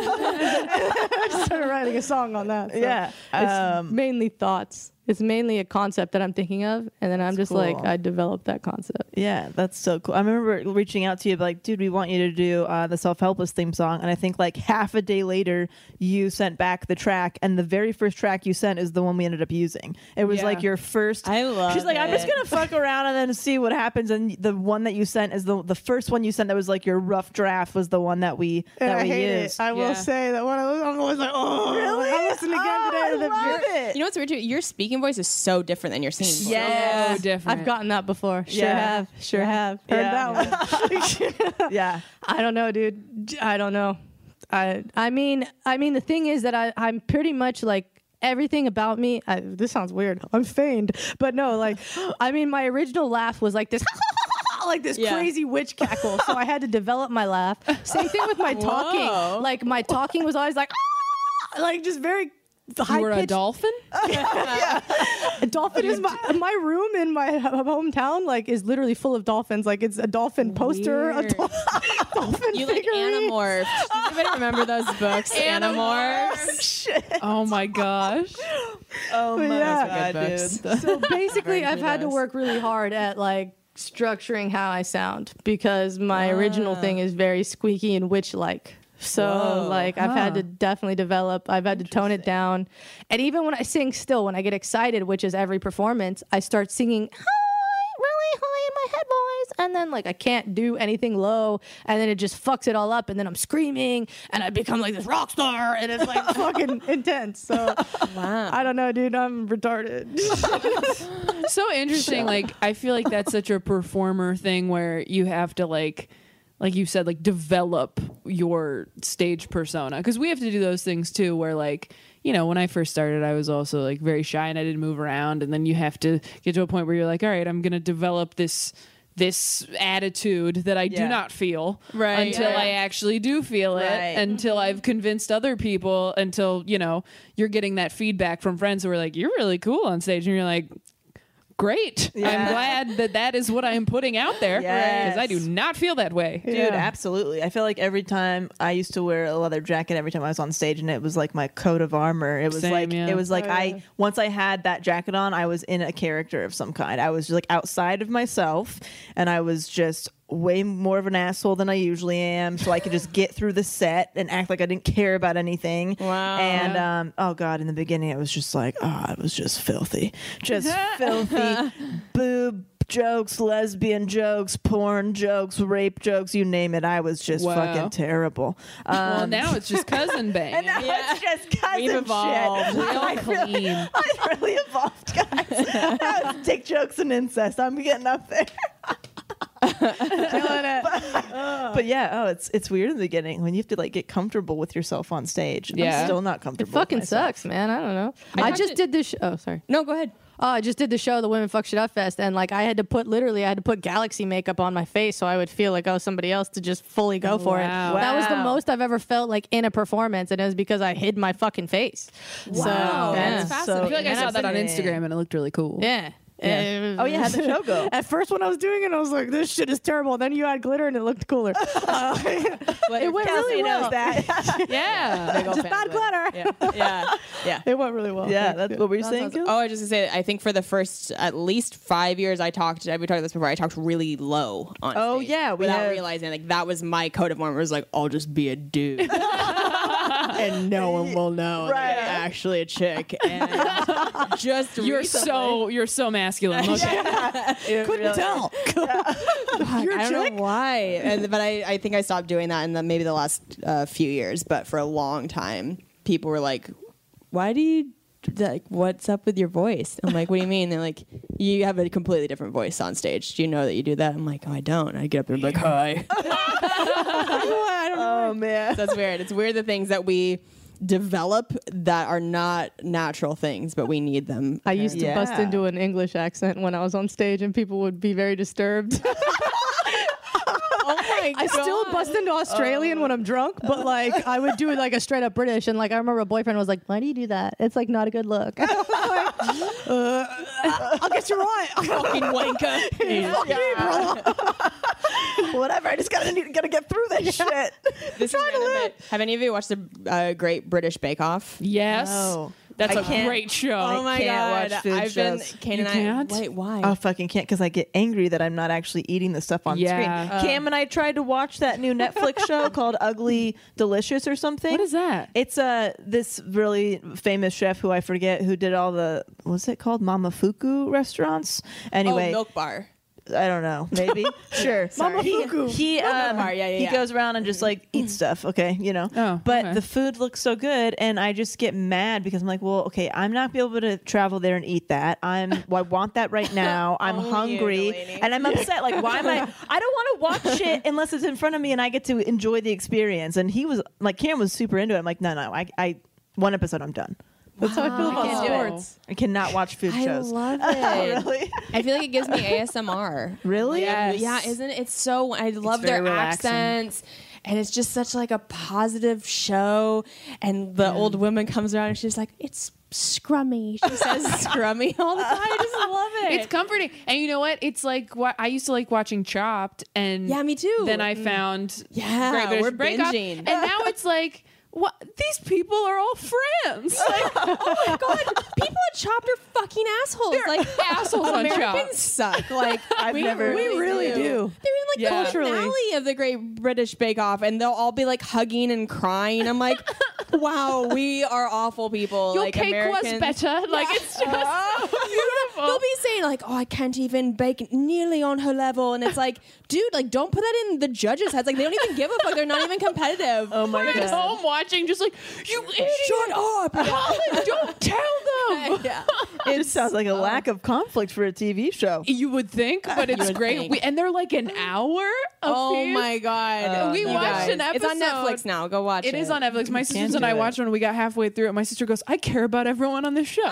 Speaker 7: I just started writing a song on that. So it's mainly thoughts. It's mainly a concept that I'm thinking of, and then I'm just like, I developed that concept.
Speaker 8: Yeah, that's so cool. I remember reaching out to you, like, dude, we want you to do the Self-Helpless theme song. And I think like half a day later, you sent back the track, and the very first track you sent is the one we ended up using. It was like your first.
Speaker 6: I love
Speaker 8: She's like, I'm just
Speaker 6: it.
Speaker 8: gonna fuck around and then see what happens. And the one that you sent is the first one you sent that was like your rough draft was the one that we
Speaker 7: I hate
Speaker 8: used.
Speaker 7: it. I will say that when I'm always like, oh,
Speaker 8: Really?
Speaker 7: I listened again today.
Speaker 8: I love it.
Speaker 6: you know what's weird too? Your speaking voice is so different than your singing voice.
Speaker 8: Yeah.
Speaker 5: So different.
Speaker 7: I've gotten that before. Sure
Speaker 8: Yeah.
Speaker 7: have. Heard that one.
Speaker 8: Yeah.
Speaker 7: I don't know, dude. I don't know. I mean, the thing is that I'm pretty much like everything about me. This sounds weird. I'm feigned, but no, like, I mean, my original laugh was like this. Like this crazy witch cackle. So I had to develop my laugh. Same thing with my talking. Like my talking was always like, like just very high
Speaker 5: You were a dolphin?
Speaker 7: A dolphin is my room in my hometown. Like is literally full of dolphins. Like it's a dolphin poster, a
Speaker 6: Weird.
Speaker 7: dolphin
Speaker 6: You like
Speaker 7: figurine.
Speaker 6: Animorphs. Does anybody remember those books? Animorphs.
Speaker 5: Oh my gosh.
Speaker 8: Oh my
Speaker 7: Yeah.
Speaker 8: god,
Speaker 6: Good
Speaker 8: dude.
Speaker 6: books.
Speaker 7: So basically,
Speaker 6: Very
Speaker 7: I've had to
Speaker 6: those.
Speaker 7: work really hard at like structuring how I sound because my original thing is very squeaky and witch-like. So like I've had to definitely develop, I've had to tone it down. And even when I sing still, when I get excited, which is every performance, I start singing really high in my head voice. And then like I can't do anything low. And then it just fucks it all up. And then I'm screaming and I become like this rock star. And it's like fucking intense. So I don't know, dude. I'm retarded.
Speaker 5: So interesting. Like, I feel like that's such a performer thing where you have to like you said, like develop your stage persona. Because we have to do those things too, where like, you know, when I first started, I was also like very shy and I didn't move around. And then you have to get to a point where you're like, all right, I'm going to develop this attitude that I do not feel until I actually do feel it, until I've convinced other people, until, you know, you're getting that feedback from friends who are like, you're really cool on stage. And you're like, great. I'm glad that is what I'm putting out there because I do not feel that way.
Speaker 8: Dude, absolutely. I feel like every time I used to wear a leather jacket every time I was on stage, and it was like my coat of armor. It was once I had that jacket on, I was in a character of some kind. I was just like outside of myself, and I was just way more of an asshole than I usually am, so I could just get through the set and act like I didn't care about anything.
Speaker 6: Wow.
Speaker 8: And oh god, in the beginning it was just like, it was just filthy. Just filthy boob jokes, lesbian jokes, porn jokes, rape jokes, you name it. I was just fucking terrible.
Speaker 5: Well, now it's just cousin bang.
Speaker 8: And now it's just cousin
Speaker 6: We've evolved.
Speaker 8: shit.
Speaker 5: Real
Speaker 8: I
Speaker 5: clean.
Speaker 8: really evolved, guys. Now it's dick jokes and incest. I'm getting up there. But yeah, it's weird in the beginning when you have to like get comfortable with yourself on stage.
Speaker 5: Yeah.
Speaker 8: I'm still not
Speaker 7: It
Speaker 8: comfortable.
Speaker 7: fucking
Speaker 8: with myself.
Speaker 7: sucks, man. I don't know. I just did this. Oh, sorry.
Speaker 6: No, go ahead.
Speaker 7: Oh, I just did the show, the Women Fuck Shit Up Fest, and like I had to put Galaxy makeup on my face so I would feel like I was somebody else to just fully go for it.
Speaker 5: Wow.
Speaker 7: That was the most I've ever felt like in a performance, and it was because I hid my fucking face.
Speaker 6: Wow.
Speaker 7: So,
Speaker 6: That's
Speaker 7: yeah.
Speaker 6: fascinating.
Speaker 5: I feel like I saw that on
Speaker 8: Fascinating.
Speaker 5: Instagram and it looked really cool.
Speaker 7: Yeah. And
Speaker 8: Oh, yeah, how'd the show go?
Speaker 7: At first, when I was doing it, I was like, "This shit is terrible." Then you add glitter, and it looked cooler. It went really well.
Speaker 8: knows that.
Speaker 5: Yeah.
Speaker 7: Just bad glitter.
Speaker 6: Yeah.
Speaker 7: It went really well.
Speaker 8: Yeah, that's what were you saying, Gil?
Speaker 6: Oh, I was just gonna say, I think for the first at least 5 years, we talked about this before. I talked really low on
Speaker 8: Oh,
Speaker 6: stage
Speaker 8: yeah, we
Speaker 6: without
Speaker 8: have-
Speaker 6: realizing like that was my code of honor. Was like, I'll just be a dude, and no one will know that I'm actually a chick. And just
Speaker 5: You're so masculine. Look
Speaker 7: Couldn't tell.
Speaker 6: I don't know why, but I think I stopped doing that in maybe the last few years. But for a long time, people were like, "Why do you like? What's up with your voice?" I'm like, "What do you mean?" They're like, "You have a completely different voice on stage. Do you know that you do that?" I'm like, "Oh, I don't." I get up there and be like, "Hi." I don't know.
Speaker 8: Oh, man.
Speaker 6: That's weird. It's weird the things that we develop that are not natural things, but we need them.
Speaker 7: I used to
Speaker 8: Yeah.
Speaker 7: bust into an English accent when I was on stage, and people would be very disturbed.
Speaker 6: Oh my
Speaker 7: I still bust into Australian when I'm drunk, but like I would do it like a straight up British. And like I remember a boyfriend was like, "Why do you do that? It's like not a good look." I was like, I guess you're right.
Speaker 6: fucking wanker.
Speaker 7: Fuck me, brother.
Speaker 8: Whatever. I just gotta get through this shit.
Speaker 6: This is random, but have any of you watched the Great British Bake Off?
Speaker 5: Yes.
Speaker 8: No.
Speaker 5: That's
Speaker 8: I
Speaker 5: a
Speaker 8: can't-
Speaker 5: great show.
Speaker 6: Oh my
Speaker 8: can't
Speaker 6: god!
Speaker 8: watch food
Speaker 6: I've been
Speaker 8: shows.
Speaker 6: Kane
Speaker 5: You
Speaker 6: and I.
Speaker 5: can't?
Speaker 6: Wait, why?
Speaker 8: I fucking can't because I get angry that I'm not actually eating the stuff on
Speaker 5: Yeah.
Speaker 8: screen. Cam and I tried to watch that new Netflix show called Ugly Delicious or something.
Speaker 5: What is that?
Speaker 8: It's this really famous chef who I forget who did all the what's it called Mamafuku restaurants. Anyway,
Speaker 6: Milk Bar.
Speaker 8: I don't know. Maybe sure.
Speaker 7: Mamafuku.
Speaker 8: He
Speaker 6: Bar, yeah,
Speaker 8: he
Speaker 6: yeah.
Speaker 8: goes around and just like eats stuff. Okay,
Speaker 5: Oh,
Speaker 8: but
Speaker 5: okay.
Speaker 8: the food looks so good, and I just get mad because I'm like, well, okay, I'm not be able to travel there and eat that. I want that right now. I'm
Speaker 6: Only you,
Speaker 8: hungry,
Speaker 6: Delaney.
Speaker 8: and I'm upset. Like, why am I don't want to watch it unless it's in front of me and I get to enjoy the experience. And he was like, Cam was super into it. I'm like, no, I one episode, I'm done.
Speaker 7: That's how I feel about
Speaker 8: Can't do it.
Speaker 7: sports.
Speaker 8: I cannot watch food
Speaker 6: I
Speaker 8: shows.
Speaker 6: love it.
Speaker 8: Really?
Speaker 6: I feel like it gives me ASMR.
Speaker 8: Really?
Speaker 6: Yeah, isn't it? It's so. I love
Speaker 8: very
Speaker 6: their
Speaker 8: relaxing.
Speaker 6: accents. And it's just such like a positive show. And the old woman comes around and she's like, "It's scrummy." She says scrummy all the time. I just love it.
Speaker 5: It's comforting. And you know what? It's like what I used to like watching Chopped, and
Speaker 6: Yeah, me too.
Speaker 5: Then I found
Speaker 6: Yeah,
Speaker 5: Great British
Speaker 6: we're
Speaker 5: Bake Off,
Speaker 6: binging.
Speaker 5: and now it's like, what? These people are all friends. Like,
Speaker 6: oh my god, people at Chopped are fucking assholes. Like
Speaker 5: assholes on
Speaker 6: Americans
Speaker 5: Chopped.
Speaker 6: suck. Like we really do. They're in like
Speaker 5: Yeah.
Speaker 6: the finale of the Great British Bake Off, and they'll all be like hugging and crying. I'm like, wow, we are awful people.
Speaker 5: Your
Speaker 6: like,
Speaker 5: cake
Speaker 6: Americans.
Speaker 5: was better. Like it's just so beautiful.
Speaker 6: They'll be saying like, "Oh, I can't even bake nearly on her level," and it's like, dude, like, don't put that in the judges' heads. Like, they don't even give a fuck. They're not even competitive.
Speaker 8: Oh my
Speaker 5: We're at
Speaker 8: god.
Speaker 5: home watching, just like, you idiot.
Speaker 6: Shut up!
Speaker 5: Holly, don't tell them.
Speaker 6: Yeah.
Speaker 8: It just sounds like a lack of conflict for a TV show.
Speaker 5: You would think, but it's
Speaker 6: would
Speaker 5: great.
Speaker 6: think.
Speaker 5: And they're like an hour.
Speaker 6: Oh
Speaker 5: apiece.
Speaker 6: my god!
Speaker 5: We
Speaker 6: You
Speaker 5: watched
Speaker 6: guys.
Speaker 5: an
Speaker 6: It's on
Speaker 5: episode.
Speaker 6: Netflix now. Go watch it.
Speaker 5: It is on Netflix. My sisters
Speaker 8: do
Speaker 5: and I
Speaker 8: it.
Speaker 5: watched when we got halfway through it. My sister goes, "I care about everyone on this show.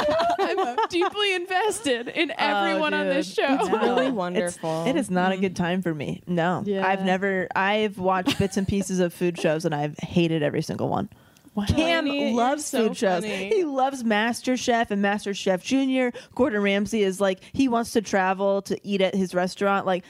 Speaker 5: I'm deeply invested in everyone on this show."
Speaker 6: It's really wonderful.
Speaker 8: It is not a good time for me. No.
Speaker 7: Yeah.
Speaker 8: I've watched bits and pieces of food shows and I've hated every single one. Cam
Speaker 6: Funny.
Speaker 8: loves
Speaker 6: You're so
Speaker 8: food shows.
Speaker 6: funny.
Speaker 8: He loves MasterChef and MasterChef Junior. Gordon Ramsay is like, he wants to travel to eat at his restaurant. Like,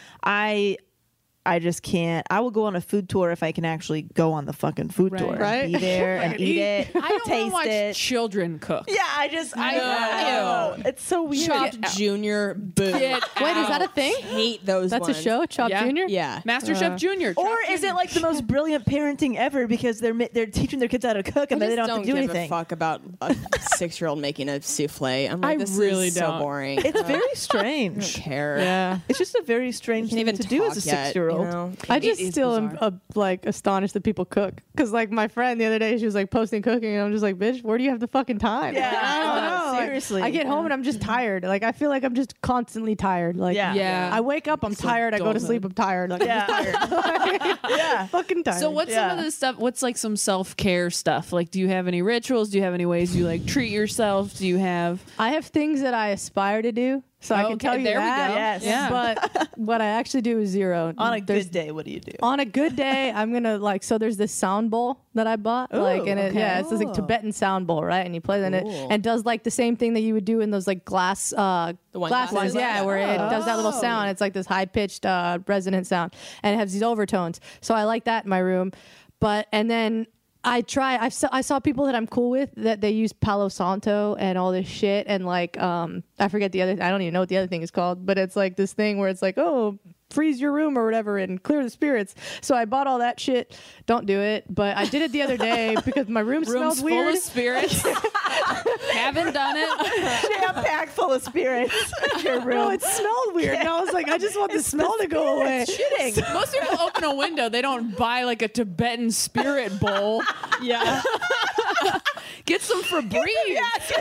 Speaker 8: I just can't. I will go on a food tour if I can actually go on the fucking food
Speaker 5: Right.
Speaker 8: tour.
Speaker 7: Right.
Speaker 8: Be there and eat it.
Speaker 5: I don't want to
Speaker 8: taste
Speaker 5: watch
Speaker 8: it.
Speaker 5: children cook.
Speaker 8: Yeah, I
Speaker 6: know.
Speaker 8: know. It's so weird.
Speaker 6: Chopped Junior. Boo.
Speaker 5: Get
Speaker 7: Wait, is that a thing?
Speaker 6: Hate those.
Speaker 7: That's a
Speaker 6: ones.
Speaker 7: show, Chopped
Speaker 5: Yeah.
Speaker 7: Junior.
Speaker 6: Yeah.
Speaker 5: MasterChef Junior.
Speaker 8: Or is it like the most brilliant parenting ever because they're teaching their kids how to cook and
Speaker 6: I
Speaker 8: then they
Speaker 6: just
Speaker 8: don't have to do
Speaker 6: give
Speaker 8: anything?
Speaker 6: a fuck about a 6-year-old making a souffle. I'm like,
Speaker 5: I
Speaker 6: this
Speaker 5: really
Speaker 6: is so
Speaker 5: don't.
Speaker 6: boring.
Speaker 8: It's very
Speaker 6: I don't
Speaker 8: strange.
Speaker 6: care.
Speaker 7: Yeah.
Speaker 8: It's just a very strange
Speaker 6: Can't
Speaker 8: thing
Speaker 6: even
Speaker 8: to do as a
Speaker 6: talk yet,
Speaker 8: 6-year-old.
Speaker 6: you know?
Speaker 7: I
Speaker 5: It
Speaker 7: just
Speaker 5: is
Speaker 7: still am
Speaker 5: bizarre.
Speaker 7: like astonished that people cook. Because like my friend the other day, she was like posting cooking, and I'm just like, bitch, where do you have the fucking time?
Speaker 8: Yeah.
Speaker 7: I don't know. Like,
Speaker 8: Seriously.
Speaker 7: I get home and I'm just tired. Like I feel like I'm just constantly tired. Like
Speaker 8: Yeah.
Speaker 5: Yeah.
Speaker 7: I wake up, I'm tired. I go to
Speaker 5: adulthood.
Speaker 7: sleep, I'm tired. Like
Speaker 8: Yeah.
Speaker 7: I'm just tired.
Speaker 8: Yeah.
Speaker 7: Fucking tired.
Speaker 5: So what's some of the stuff? What's like some self-care stuff? Like, do you have any rituals? Do you have any ways you like treat yourself? Do you have?
Speaker 7: I have things that I aspire to do. So I can tell you
Speaker 5: there
Speaker 7: that.
Speaker 5: we go.
Speaker 8: Yes.
Speaker 5: Yeah.
Speaker 7: But what I actually do is 0.
Speaker 8: On a
Speaker 7: There's-
Speaker 8: good day, what do you do?
Speaker 7: On a good day, I'm gonna so there's this sound bowl that I bought, and it's this like Tibetan sound bowl, right? And you play in it, and does like the same thing that you would do in those like glass
Speaker 6: wine
Speaker 7: glasses,
Speaker 6: glasses?
Speaker 7: where it does that little sound. It's like this high pitched resonant sound, and it has these overtones. So I like that in my room, and then. I saw people that I'm cool with that they use Palo Santo and all this shit and like I forget the other I don't even know what the other thing is called, but it's like this thing where it's like, oh, freeze your room or whatever and clear the spirits. So I bought all that shit. Don't do it, but I did it the other day because my room
Speaker 5: Room's
Speaker 7: smells
Speaker 5: full
Speaker 7: weird.
Speaker 5: of spirits. Haven't done it.
Speaker 8: Jam pack full of spirits. Your room.
Speaker 7: No, it smelled weird, and I was like, I just want the smell to go away.
Speaker 8: Shitting.
Speaker 5: Most people open a window. They don't buy like a Tibetan spirit bowl.
Speaker 7: Yeah,
Speaker 5: Get some Febreze.
Speaker 7: yeah.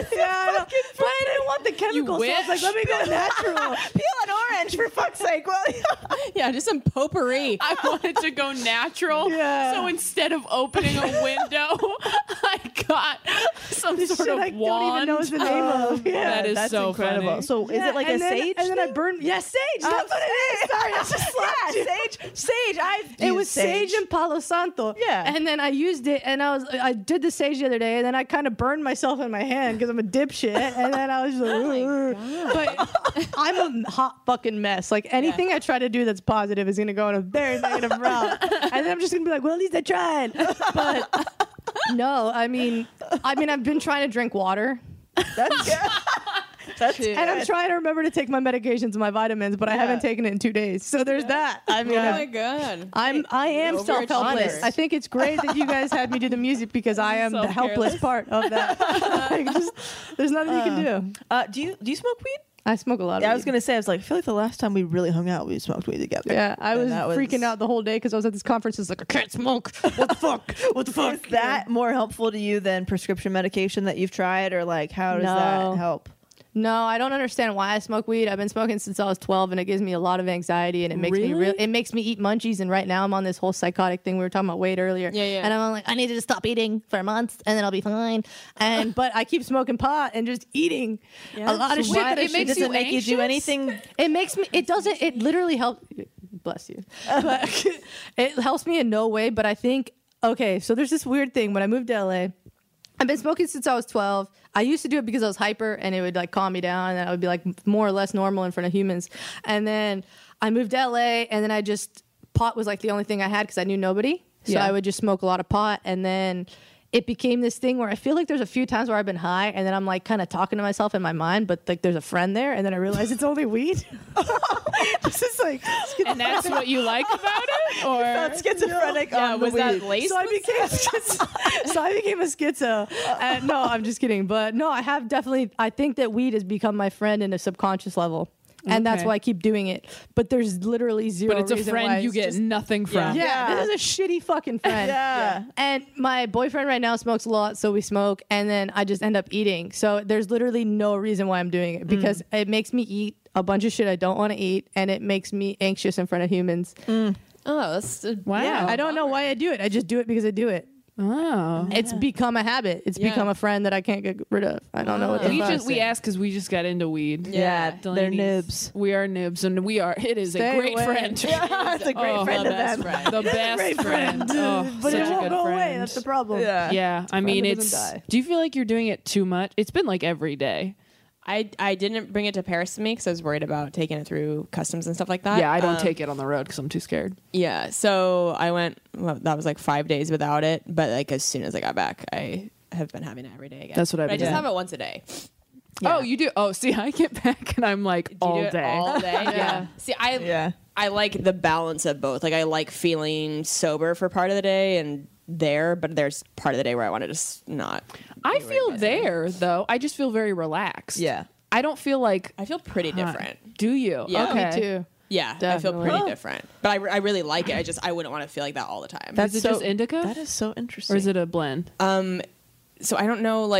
Speaker 7: I know. But I didn't want the chemicals, so I was like, let me go natural.
Speaker 8: Peel an orange for fuck's sake. Well,
Speaker 6: Yeah, just some potpourri.
Speaker 5: I wanted to go natural.
Speaker 7: Yeah.
Speaker 5: So instead of opening a window, I got some
Speaker 7: This
Speaker 5: sort
Speaker 7: shit
Speaker 5: of
Speaker 7: I don't
Speaker 5: wand.
Speaker 7: even know the name of. Yeah.
Speaker 5: That is
Speaker 8: that's
Speaker 5: so
Speaker 8: incredible.
Speaker 5: funny.
Speaker 8: So is it like a
Speaker 7: and then,
Speaker 8: sage?
Speaker 7: And then I
Speaker 8: thing?
Speaker 7: burned. Yeah, sage. That's what it is. Sorry, I just slapped you.
Speaker 8: Sage.
Speaker 7: It was sage and Palo Santo.
Speaker 8: Yeah.
Speaker 7: And then I used it, and I did the sage the other day, and then I kind of burned myself in my hand because I'm a dipshit. And then I was like, but I'm a hot fucking mess. Like anything I try to do that's positive is gonna go in a very negative route. And then I'm just gonna be like, well, at least I tried. But no, I mean, I've been trying to drink water.
Speaker 8: That's good. That's good.
Speaker 7: And I'm trying to remember to take my medications and my vitamins, but I haven't taken it in 2 days. So there's that. I mean,
Speaker 6: Oh my god.
Speaker 7: I am self helpless.
Speaker 6: Overachievers.
Speaker 7: I think it's great that you guys had me do the music because I am the helpless part of that. Like, there's nothing you can do.
Speaker 8: Do you smoke weed?
Speaker 7: I smoke a lot of
Speaker 8: Yeah, I
Speaker 7: weed.
Speaker 8: was gonna say. I was like, I feel like the last time we really hung out, we smoked weed together.
Speaker 7: Yeah, I was,
Speaker 8: And that
Speaker 7: freaking out the whole day because I was at this conference. It's like, I can't smoke. What the fuck? What the fuck?
Speaker 8: Is that more helpful to you than prescription medication that you've tried, or like how does
Speaker 7: No.
Speaker 8: that help?
Speaker 7: No, I don't understand why I smoke weed. I've been smoking since I was 12, and it gives me a lot of anxiety, and it makes me
Speaker 5: Really?
Speaker 7: it makes me eat munchies. And right now, I'm on this whole psychotic thing we were talking about Wade earlier.
Speaker 6: Yeah.
Speaker 7: And I'm like, I need to just stop eating for a month, and then I'll be fine. And but I keep smoking pot and just eating a lot of
Speaker 5: So
Speaker 7: shit.
Speaker 5: why-
Speaker 7: That I
Speaker 5: it
Speaker 7: shouldn't
Speaker 5: makes
Speaker 7: do.
Speaker 5: you
Speaker 8: Doesn't make you do
Speaker 5: anxious?
Speaker 8: anything.
Speaker 7: It makes me. It doesn't. It literally helps. Bless you. But it helps me in no way. But I think okay. So there's this weird thing when I moved to LA. I've been smoking since I was 12. I used to do it because I was hyper and it would like calm me down and I would be like more or less normal in front of humans. And then I moved to LA and then pot was like the only thing I had because I knew nobody. So
Speaker 5: Yeah.
Speaker 7: I would just smoke a lot of pot. And then it became this thing where I feel like there's a few times where I've been high and then I'm like kind of talking to myself in my mind, but like there's a friend there and then I realize it's only weed. This is like,
Speaker 5: And that's what you like about it? Or
Speaker 8: That's schizophrenic.
Speaker 6: Yeah,
Speaker 8: on the
Speaker 6: was that
Speaker 8: weed.
Speaker 6: laced?
Speaker 7: so I became a schizo. No, I'm just kidding. But no, I have definitely. I think that weed has become my friend in a subconscious level, and that's
Speaker 5: Okay.
Speaker 7: why I keep doing it. But there's literally zero.
Speaker 5: but it's a
Speaker 7: reason why
Speaker 5: friend you
Speaker 7: it's
Speaker 5: get
Speaker 7: just-
Speaker 5: nothing from.
Speaker 7: Yeah, this is a shitty fucking friend.
Speaker 8: Yeah.
Speaker 7: And my boyfriend right now smokes a lot, so we smoke, and then I just end up eating. So there's literally no reason why I'm doing it because it makes me eat a bunch of shit I don't want to eat, and it makes me anxious in front of humans.
Speaker 6: Oh, that's
Speaker 5: Wow.
Speaker 7: Yeah, I don't know why I do it. I just do it because I do it.
Speaker 5: Oh.
Speaker 7: It's become a habit. It's become a friend that I can't get rid of. I don't know what the
Speaker 5: We
Speaker 7: fuck.
Speaker 5: just we asked because we just got into weed.
Speaker 8: Yeah, they're
Speaker 5: Delaney's-
Speaker 8: noobs.
Speaker 5: We are noobs, and it is
Speaker 7: Stay
Speaker 5: a great
Speaker 7: away.
Speaker 5: friend.
Speaker 8: Yeah, it's a great
Speaker 5: Oh,
Speaker 8: friend
Speaker 6: the
Speaker 8: of
Speaker 6: best
Speaker 8: them.
Speaker 6: friend.
Speaker 5: The best friend. Oh,
Speaker 7: but
Speaker 5: such
Speaker 7: it
Speaker 5: a
Speaker 7: won't
Speaker 5: good
Speaker 7: go away.
Speaker 5: friend.
Speaker 7: That's the problem.
Speaker 8: Yeah.
Speaker 5: Yeah, I mean,
Speaker 7: that doesn't
Speaker 5: it's.
Speaker 7: die.
Speaker 5: Do you feel like you're doing it too much? It's been like every day.
Speaker 6: I didn't bring it to Paris with me because I was worried about taking it through customs and stuff like that.
Speaker 5: Yeah, I don't take it on the road because I'm too scared.
Speaker 6: Yeah, so I went. Well, that was like 5 days without it, but like as soon as I got back, I have been having it every day again.
Speaker 5: That's what I've
Speaker 6: But I
Speaker 5: been
Speaker 6: just
Speaker 5: doing.
Speaker 6: have it once a day.
Speaker 5: Oh, you do? Oh, see, I get back and I'm like
Speaker 6: Do you
Speaker 5: all
Speaker 6: do it
Speaker 5: day.
Speaker 6: all day. Yeah. See, I like the balance of both. Like I like feeling sober for part of the day and there, but there's part of the day where I want to just not.
Speaker 5: I
Speaker 6: be
Speaker 5: feel
Speaker 6: right
Speaker 5: there though. I just feel very relaxed.
Speaker 8: Yeah.
Speaker 5: I don't feel like.
Speaker 6: I feel pretty different.
Speaker 5: Do you?
Speaker 6: Yeah.
Speaker 5: Okay.
Speaker 7: Me too.
Speaker 6: Yeah, I feel
Speaker 7: Definitely.
Speaker 6: pretty different. But I really like it. I wouldn't want to feel like that all the time.
Speaker 5: Is it just indica?
Speaker 8: That is so interesting.
Speaker 5: Or is it a blend?
Speaker 6: So I don't know, like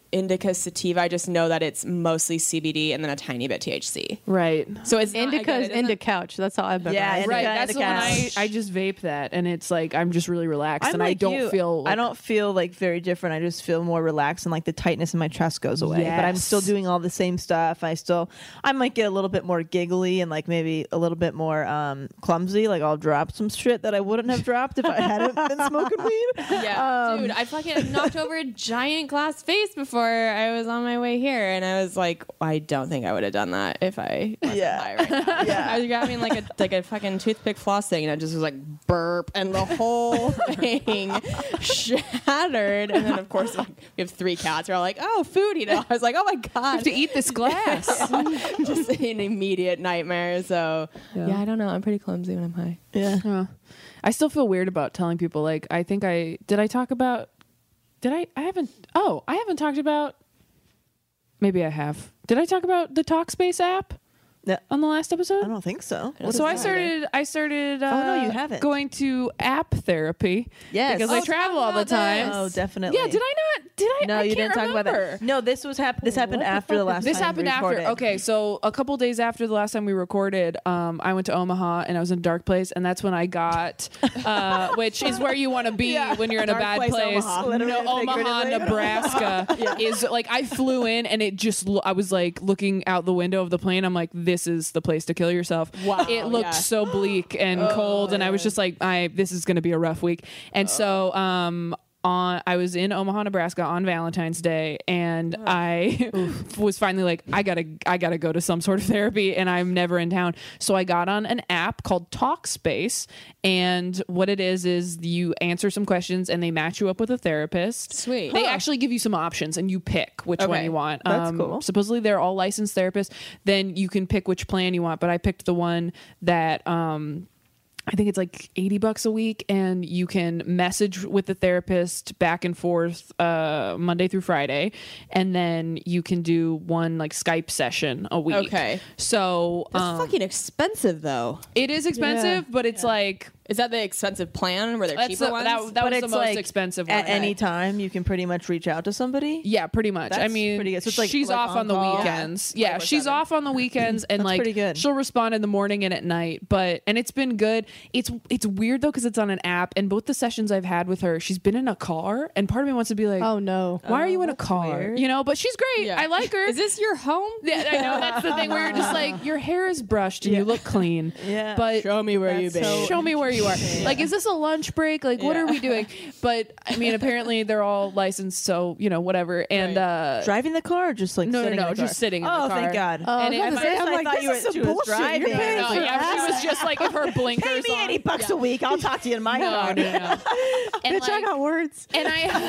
Speaker 6: indica sativa. I just know that it's mostly CBD and then a tiny bit THC.
Speaker 5: Right.
Speaker 6: So it's
Speaker 7: Indica is Indica Couch. That's how I've been.
Speaker 8: Yeah,
Speaker 7: raised.
Speaker 8: Indica,
Speaker 5: Right. That's the one I just vape that, and it's like I'm just really relaxed, and I
Speaker 8: like
Speaker 5: don't
Speaker 8: you.
Speaker 5: feel. Like,
Speaker 8: I don't feel like very different. I just feel more relaxed and like the tightness in my chest goes away. But I'm still
Speaker 5: Yes.
Speaker 8: doing all the same stuff. I might get a little bit more giggly and like maybe a little bit more clumsy. Like I'll drop some shit that I wouldn't have dropped if I hadn't been smoking weed.
Speaker 6: Yeah, dude, I fucking knocked over a giant glass vase before I was on my way here, and I was like, I don't think I would have done that if I wasn't high right now.
Speaker 8: Yeah.
Speaker 6: I was grabbing like a fucking toothpick floss thing, and I just was like burp, and the whole thing shattered. And then of course like, we have 3 cats. We're all like, oh, food, I was like, oh my god,
Speaker 5: I have to eat this glass.
Speaker 6: just an immediate nightmare. So yeah, I don't know. I'm pretty clumsy when I'm high.
Speaker 8: Yeah.
Speaker 5: I still feel weird about telling people. Like, I think I haven't talked about. Maybe I have. Did I talk about the Talkspace app
Speaker 8: Yeah.
Speaker 5: on the last episode?
Speaker 8: I don't think so.
Speaker 5: So I started.
Speaker 8: Oh, no, you haven't.
Speaker 5: Going to app therapy.
Speaker 8: Yes.
Speaker 5: because I travel all the time.
Speaker 8: Oh, definitely.
Speaker 5: Yeah, did I not? Did I?
Speaker 8: No,
Speaker 5: I
Speaker 8: you
Speaker 5: can't
Speaker 8: didn't talk about
Speaker 5: remember.
Speaker 8: that. No, this happened after the last
Speaker 5: This
Speaker 8: time
Speaker 5: happened
Speaker 8: we
Speaker 5: after.
Speaker 8: recorded.
Speaker 5: Okay, so a couple days after the last time we recorded, I went to Omaha and I was in a dark place, and that's when I got, which is where you want to be when you're in a
Speaker 6: Dark
Speaker 5: bad
Speaker 6: place,
Speaker 5: place.
Speaker 6: Omaha.
Speaker 8: Literally and
Speaker 5: Omaha,
Speaker 8: figuratively.
Speaker 5: Nebraska is like I flew in and it just I was like looking out the window of the plane. I'm like, this is the place to kill yourself.
Speaker 6: Wow,
Speaker 5: It looked
Speaker 6: yeah.
Speaker 5: so bleak and cold, and I was just like, this is going to be a rough week. And so I was in Omaha, Nebraska on Valentine's Day, and I was finally like, I gotta go to some sort of therapy, and I'm never in town. So I got on an app called Talkspace, and what it is you answer some questions, and they match you up with a therapist.
Speaker 6: Sweet.
Speaker 5: They actually give you some options, and you pick which one
Speaker 6: Okay.
Speaker 5: you want.
Speaker 8: That's cool.
Speaker 5: Supposedly they're all licensed therapists. Then you can pick which plan you want, but I picked the one that I think it's like $80 a week, and you can message with the therapist back and forth Monday through Friday, and then you can do one like Skype session a week.
Speaker 6: Okay.
Speaker 5: So
Speaker 6: That's fucking expensive though.
Speaker 5: it is expensive, but it's like
Speaker 6: Is that the expensive plan where they're
Speaker 5: that's
Speaker 6: cheaper
Speaker 5: the,
Speaker 6: ones?
Speaker 5: that
Speaker 8: But
Speaker 5: was the
Speaker 8: it's
Speaker 5: most
Speaker 8: like
Speaker 5: expensive one.
Speaker 8: At any time, you can pretty much reach out to somebody.
Speaker 5: Yeah, pretty much. I
Speaker 8: That's
Speaker 5: mean,
Speaker 8: pretty good. So it's like-
Speaker 5: she's
Speaker 8: like
Speaker 5: off on the
Speaker 8: on-call?
Speaker 5: weekends. Yeah,
Speaker 6: 24/7.
Speaker 5: she's off on the weekends, and
Speaker 8: That's
Speaker 5: like
Speaker 8: pretty good.
Speaker 5: she'll respond in the morning and at night. And it's been good. It's weird though because it's on an app, and both the sessions I've had with her, she's been in a car, and part of me wants to be like,
Speaker 7: Oh no.
Speaker 5: why are you in a
Speaker 8: that's
Speaker 5: car?
Speaker 8: weird.
Speaker 5: You know, but she's great.
Speaker 6: Yeah.
Speaker 5: I like her.
Speaker 6: Is this your home?
Speaker 5: Yeah, I know that's the thing where you're just like your hair is brushed and you look clean.
Speaker 8: Yeah.
Speaker 5: but
Speaker 6: Show me where you've been.
Speaker 8: so
Speaker 5: show me where you are. Like, is this a lunch break? Like, what are we doing? But I mean, apparently they're all licensed, so you know, whatever. And
Speaker 8: Driving the car, or just like
Speaker 5: no,
Speaker 8: sitting in the car?
Speaker 5: just sitting in
Speaker 8: Oh,
Speaker 5: the car.
Speaker 8: thank God.
Speaker 5: And
Speaker 7: I was
Speaker 5: if
Speaker 7: gonna say, I'm
Speaker 8: I
Speaker 7: like,
Speaker 8: thought you
Speaker 7: this
Speaker 8: were
Speaker 7: is some
Speaker 8: she was
Speaker 7: bullshit.
Speaker 8: driving.
Speaker 7: You're paying
Speaker 5: No,
Speaker 7: for
Speaker 5: yeah, she was just like if her
Speaker 8: Pay
Speaker 5: blinkers
Speaker 8: me
Speaker 5: on.
Speaker 8: $80 a week. I'll talk to you in my
Speaker 5: No,
Speaker 8: car.
Speaker 5: no, no. And
Speaker 7: Bitch, I got words.
Speaker 5: and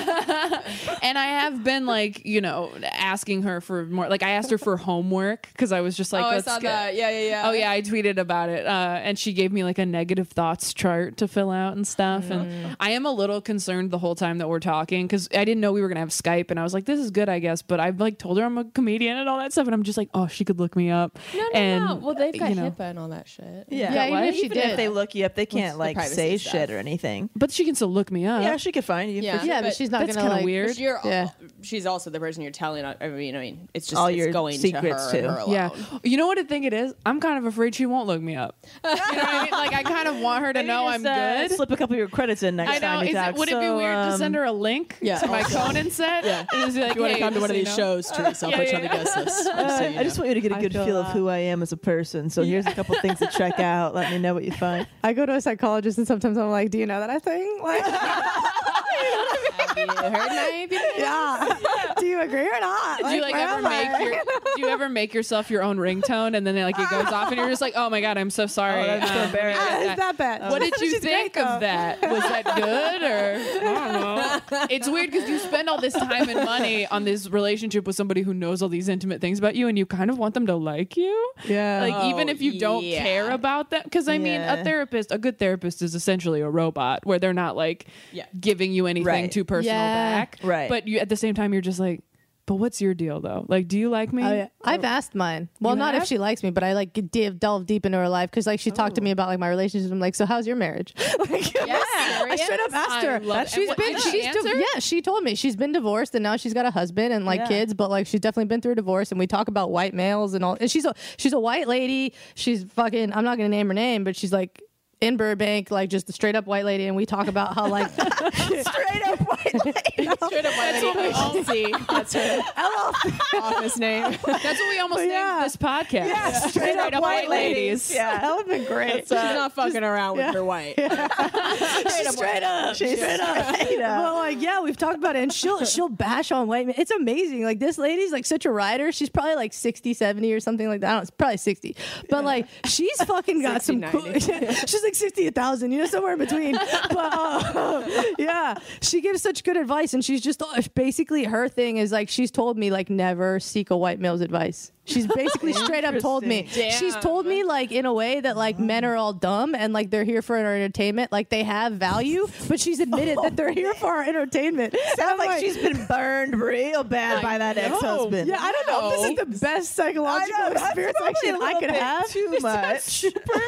Speaker 5: I have been like, you know, asking her for more. Like I asked her for homework because I was just like,
Speaker 6: Oh, I
Speaker 5: let's
Speaker 6: saw
Speaker 5: get-
Speaker 6: that. Yeah.
Speaker 5: Oh yeah, I tweeted about it, and she gave me like a negative thoughts chart to fill out and stuff. And I am a little concerned the whole time that we're talking because I didn't know we were gonna have Skype, and I was like, this is good, I guess. But I've like told her I'm a comedian and all that stuff, and I'm just like, oh, she could look me up.
Speaker 6: No. Well, they've got
Speaker 5: you know.
Speaker 6: HIPAA and all that shit.
Speaker 8: Yeah,
Speaker 7: Yeah, even if she
Speaker 8: even if
Speaker 7: did.
Speaker 8: they look you up, they can't
Speaker 6: the
Speaker 8: like
Speaker 6: privacy
Speaker 8: say
Speaker 6: stuff.
Speaker 8: shit or anything.
Speaker 5: But she can still look me up.
Speaker 8: Yeah, she could find you.
Speaker 6: Yeah.
Speaker 8: for sure.
Speaker 7: Yeah, but
Speaker 6: But
Speaker 7: she's not
Speaker 5: that's
Speaker 7: gonna
Speaker 5: kinda
Speaker 7: like.
Speaker 5: weird.
Speaker 7: Yeah.
Speaker 6: She's also the person you're telling. I mean, it's just
Speaker 8: All
Speaker 6: it's
Speaker 8: your
Speaker 6: going
Speaker 8: secrets,
Speaker 6: to her,
Speaker 8: too.
Speaker 6: and her alone.
Speaker 5: Yeah. You know what I think it is? I'm kind of afraid she won't look me up. You know what I mean? Like I kind of want her to
Speaker 8: Maybe
Speaker 5: know
Speaker 8: just,
Speaker 5: I'm good.
Speaker 8: Slip a couple of your credits in next
Speaker 5: I know.
Speaker 8: time you
Speaker 5: Is
Speaker 8: talk.
Speaker 5: it, would it be
Speaker 8: So,
Speaker 5: weird to send her a link
Speaker 6: Yeah.
Speaker 5: to my Conan set? Yeah. And just be like,
Speaker 6: If you want
Speaker 5: hey,
Speaker 6: to come to one of
Speaker 5: just
Speaker 6: these
Speaker 5: so you know.
Speaker 6: shows, Teresa, I'll
Speaker 5: Yeah,
Speaker 6: put you on
Speaker 5: yeah.
Speaker 6: the guest list. Just so you
Speaker 8: I just
Speaker 6: know.
Speaker 8: want you to get a
Speaker 7: I
Speaker 8: good
Speaker 7: feel
Speaker 8: feel of
Speaker 7: that.
Speaker 8: who I am as a person. So here's a couple things to check out. Let me know what you find.
Speaker 7: I go to a psychologist and sometimes I'm like, do you know that I sing? Like,
Speaker 6: Have you heard my opinion?
Speaker 7: yeah. Do you agree or not?
Speaker 5: Do you like
Speaker 7: where
Speaker 5: ever
Speaker 7: am I?
Speaker 5: do you ever make yourself your own ringtone and then like it goes off and you're just like, oh my god, I'm so sorry.
Speaker 8: Oh, that's so embarrassing.
Speaker 7: Ah, it's that bad.
Speaker 5: What did you
Speaker 7: She's
Speaker 5: think
Speaker 7: great,
Speaker 5: of
Speaker 7: though.
Speaker 5: that? Was that good or I don't know? It's weird because you spend all this time and money on this relationship with somebody who knows all these intimate things about you, and you kind of want them to like you.
Speaker 7: Yeah.
Speaker 5: Like even if you don't
Speaker 6: yeah.
Speaker 5: care about them, because I mean,
Speaker 8: Yeah.
Speaker 5: a good therapist is essentially a robot where they're not like
Speaker 6: Yeah.
Speaker 5: giving you anything
Speaker 8: Right.
Speaker 5: too personal
Speaker 7: Yeah.
Speaker 5: back.
Speaker 8: Right.
Speaker 5: But you at the same time, you're just like, But what's your deal though? Like, do you like me?
Speaker 7: Oh, yeah. I've asked mine. Well,
Speaker 5: You
Speaker 7: not
Speaker 5: have?
Speaker 7: if she likes me, but I like delve deep into her life because like she talked to me about like my relationship. I'm like, so how's your marriage? Like, I straight up asked her. She told me she's been divorced and now she's got a husband and like kids, but like she's definitely been through a divorce. And we talk about white males and all. And she's a white lady. She's fucking. I'm not gonna name her name, but she's like in Burbank, like just a straight up white lady, and we talk about how like
Speaker 8: Straight up white lady.
Speaker 6: Straight up white lady. That's what we all see. That's her office name.
Speaker 5: That's what we almost named this podcast.
Speaker 8: Yeah, straight up white ladies. Yeah, that would have been great.
Speaker 6: She's not fucking around with her white.
Speaker 8: Straight up. She's straight up.
Speaker 7: Well, like, yeah, we've talked about it, and she'll bash on white men. It's amazing. Like, this lady's like such a rider. She's probably like 60, 70 or something like that. I don't know, it's probably 60. But like, she's fucking got
Speaker 6: 60,
Speaker 7: some cool.
Speaker 6: 90.
Speaker 7: She's like 60, 1,000, you know, somewhere in between. But yeah, she gives such good advice, and she's just basically her thing is like she's told me like never seek a white male's advice. She's basically straight up told me.
Speaker 6: Damn.
Speaker 7: She's told me like in a way that like men are all dumb and like they're here for our entertainment. Like they have value, but she's admitted that they're here for our entertainment.
Speaker 8: Sounds like she's been burned real bad by that ex-husband.
Speaker 7: Yeah, I don't know if this is the best psychological experience I could have.
Speaker 8: Too much.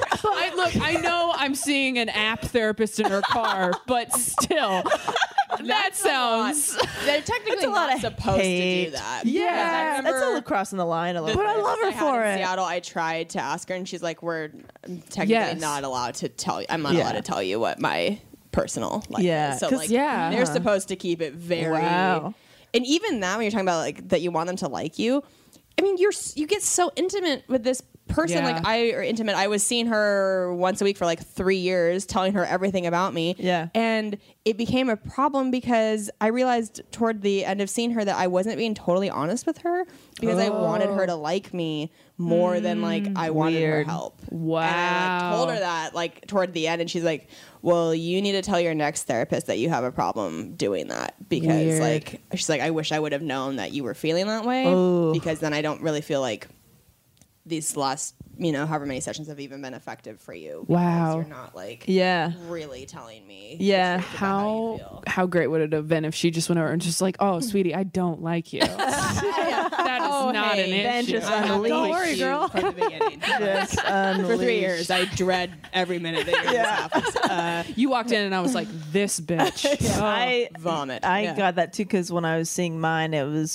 Speaker 5: I know I'm seeing an app therapist in her car, but still, that sounds.
Speaker 6: They're technically not supposed to do that.
Speaker 8: Yeah, that's a little crossing the line a little.
Speaker 7: But I love her for
Speaker 6: in
Speaker 7: it.
Speaker 6: Seattle, I tried to ask her, and she's like, "We're technically not allowed to tell you. I'm not allowed to tell you what my personal life is." So like, they're supposed to keep it very.
Speaker 8: Wow.
Speaker 6: And even that, when you're talking about like that, you want them to like you. I mean, you get so intimate with this person.
Speaker 5: Yeah.
Speaker 6: Like I was seeing her once a week for like 3 years, telling her everything about me.
Speaker 8: Yeah.
Speaker 6: And it became a problem because I realized toward the end of seeing her that I wasn't being totally honest with her because I wanted her to like me more than like I wanted her help.
Speaker 5: Wow.
Speaker 6: And I like told her that like toward the end, and she's like, well, you need to tell your next therapist that you have a problem doing that because like she's like, I wish I would have known that you were feeling that way because then I don't really feel like these last, however many sessions have even been effective for you.
Speaker 5: Wow.
Speaker 6: You're not like really telling me.
Speaker 8: Yeah.
Speaker 5: How great would it have been if she just went over and just like, oh, sweetie, I don't like you. That is not an
Speaker 8: then
Speaker 5: issue.
Speaker 8: just unleash.
Speaker 7: Don't worry, girl.
Speaker 6: From the beginning.
Speaker 8: Just
Speaker 6: For 3 years, I dread every minute that this happens.
Speaker 5: You walked in and I was like, this bitch.
Speaker 8: I
Speaker 6: Vomit.
Speaker 8: I got that too because when I was seeing mine, it was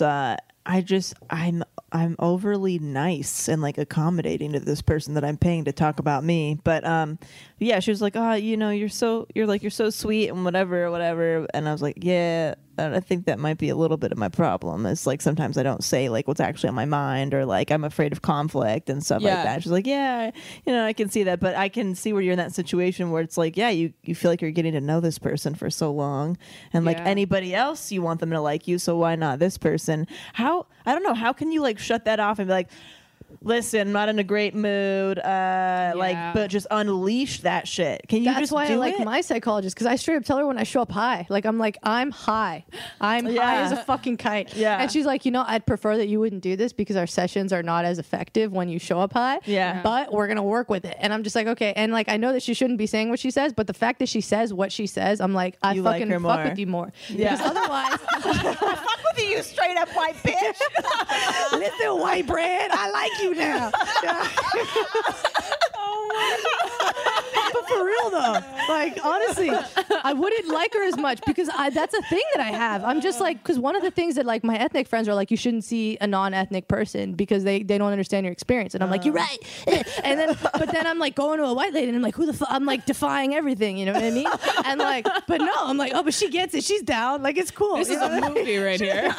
Speaker 8: I'm overly nice and like accommodating to this person that I'm paying to talk about me. But yeah, she was like, oh, you're so sweet and whatever. And I was like, yeah, I think that might be a little bit of my problem. It's like sometimes I don't say like what's actually on my mind, or like I'm afraid of conflict and stuff like that. She's like, yeah, I can see that, but I can see where you're in that situation where it's like, yeah, you feel like you're getting to know this person for so long, and like anybody else, you want them to like you, so why not this person? I don't know, how can you like shut that off and be like, listen, I'm not in a great mood, but just unleash that shit. Can you
Speaker 7: That's
Speaker 8: just
Speaker 7: why
Speaker 8: do
Speaker 7: I like
Speaker 8: it?
Speaker 7: my psychologist, because I straight up tell her when I show up high. Like, I'm like, I'm high. I'm high as a fucking kite.
Speaker 8: Yeah.
Speaker 7: And she's like, I'd prefer that you wouldn't do this because our sessions are not as effective when you show up high.
Speaker 8: Yeah.
Speaker 7: But we're going to work with it. And I'm just like, okay. And like, I know that she shouldn't be saying what she says, but the fact that she says what she says, I'm like, I
Speaker 8: You like
Speaker 7: fucking
Speaker 8: her
Speaker 7: fuck
Speaker 8: more.
Speaker 7: with you more.
Speaker 8: Yeah.
Speaker 7: Because otherwise,
Speaker 8: Fuck with you, straight up white bitch.
Speaker 7: listen, white bread, I like you now. But for real though, like honestly, I wouldn't like her as much because that's a thing that I have. I'm just like, because one of the things that like my ethnic friends are like, you shouldn't see a non-ethnic person because they don't understand your experience. And I'm like, you're right. And then, but then I'm like going to a white lady and I'm like, who the fuck? I'm like defying everything. You know what I mean? And like, but no, I'm like, oh, but she gets it. She's down. Like, it's cool.
Speaker 5: This is a movie right here.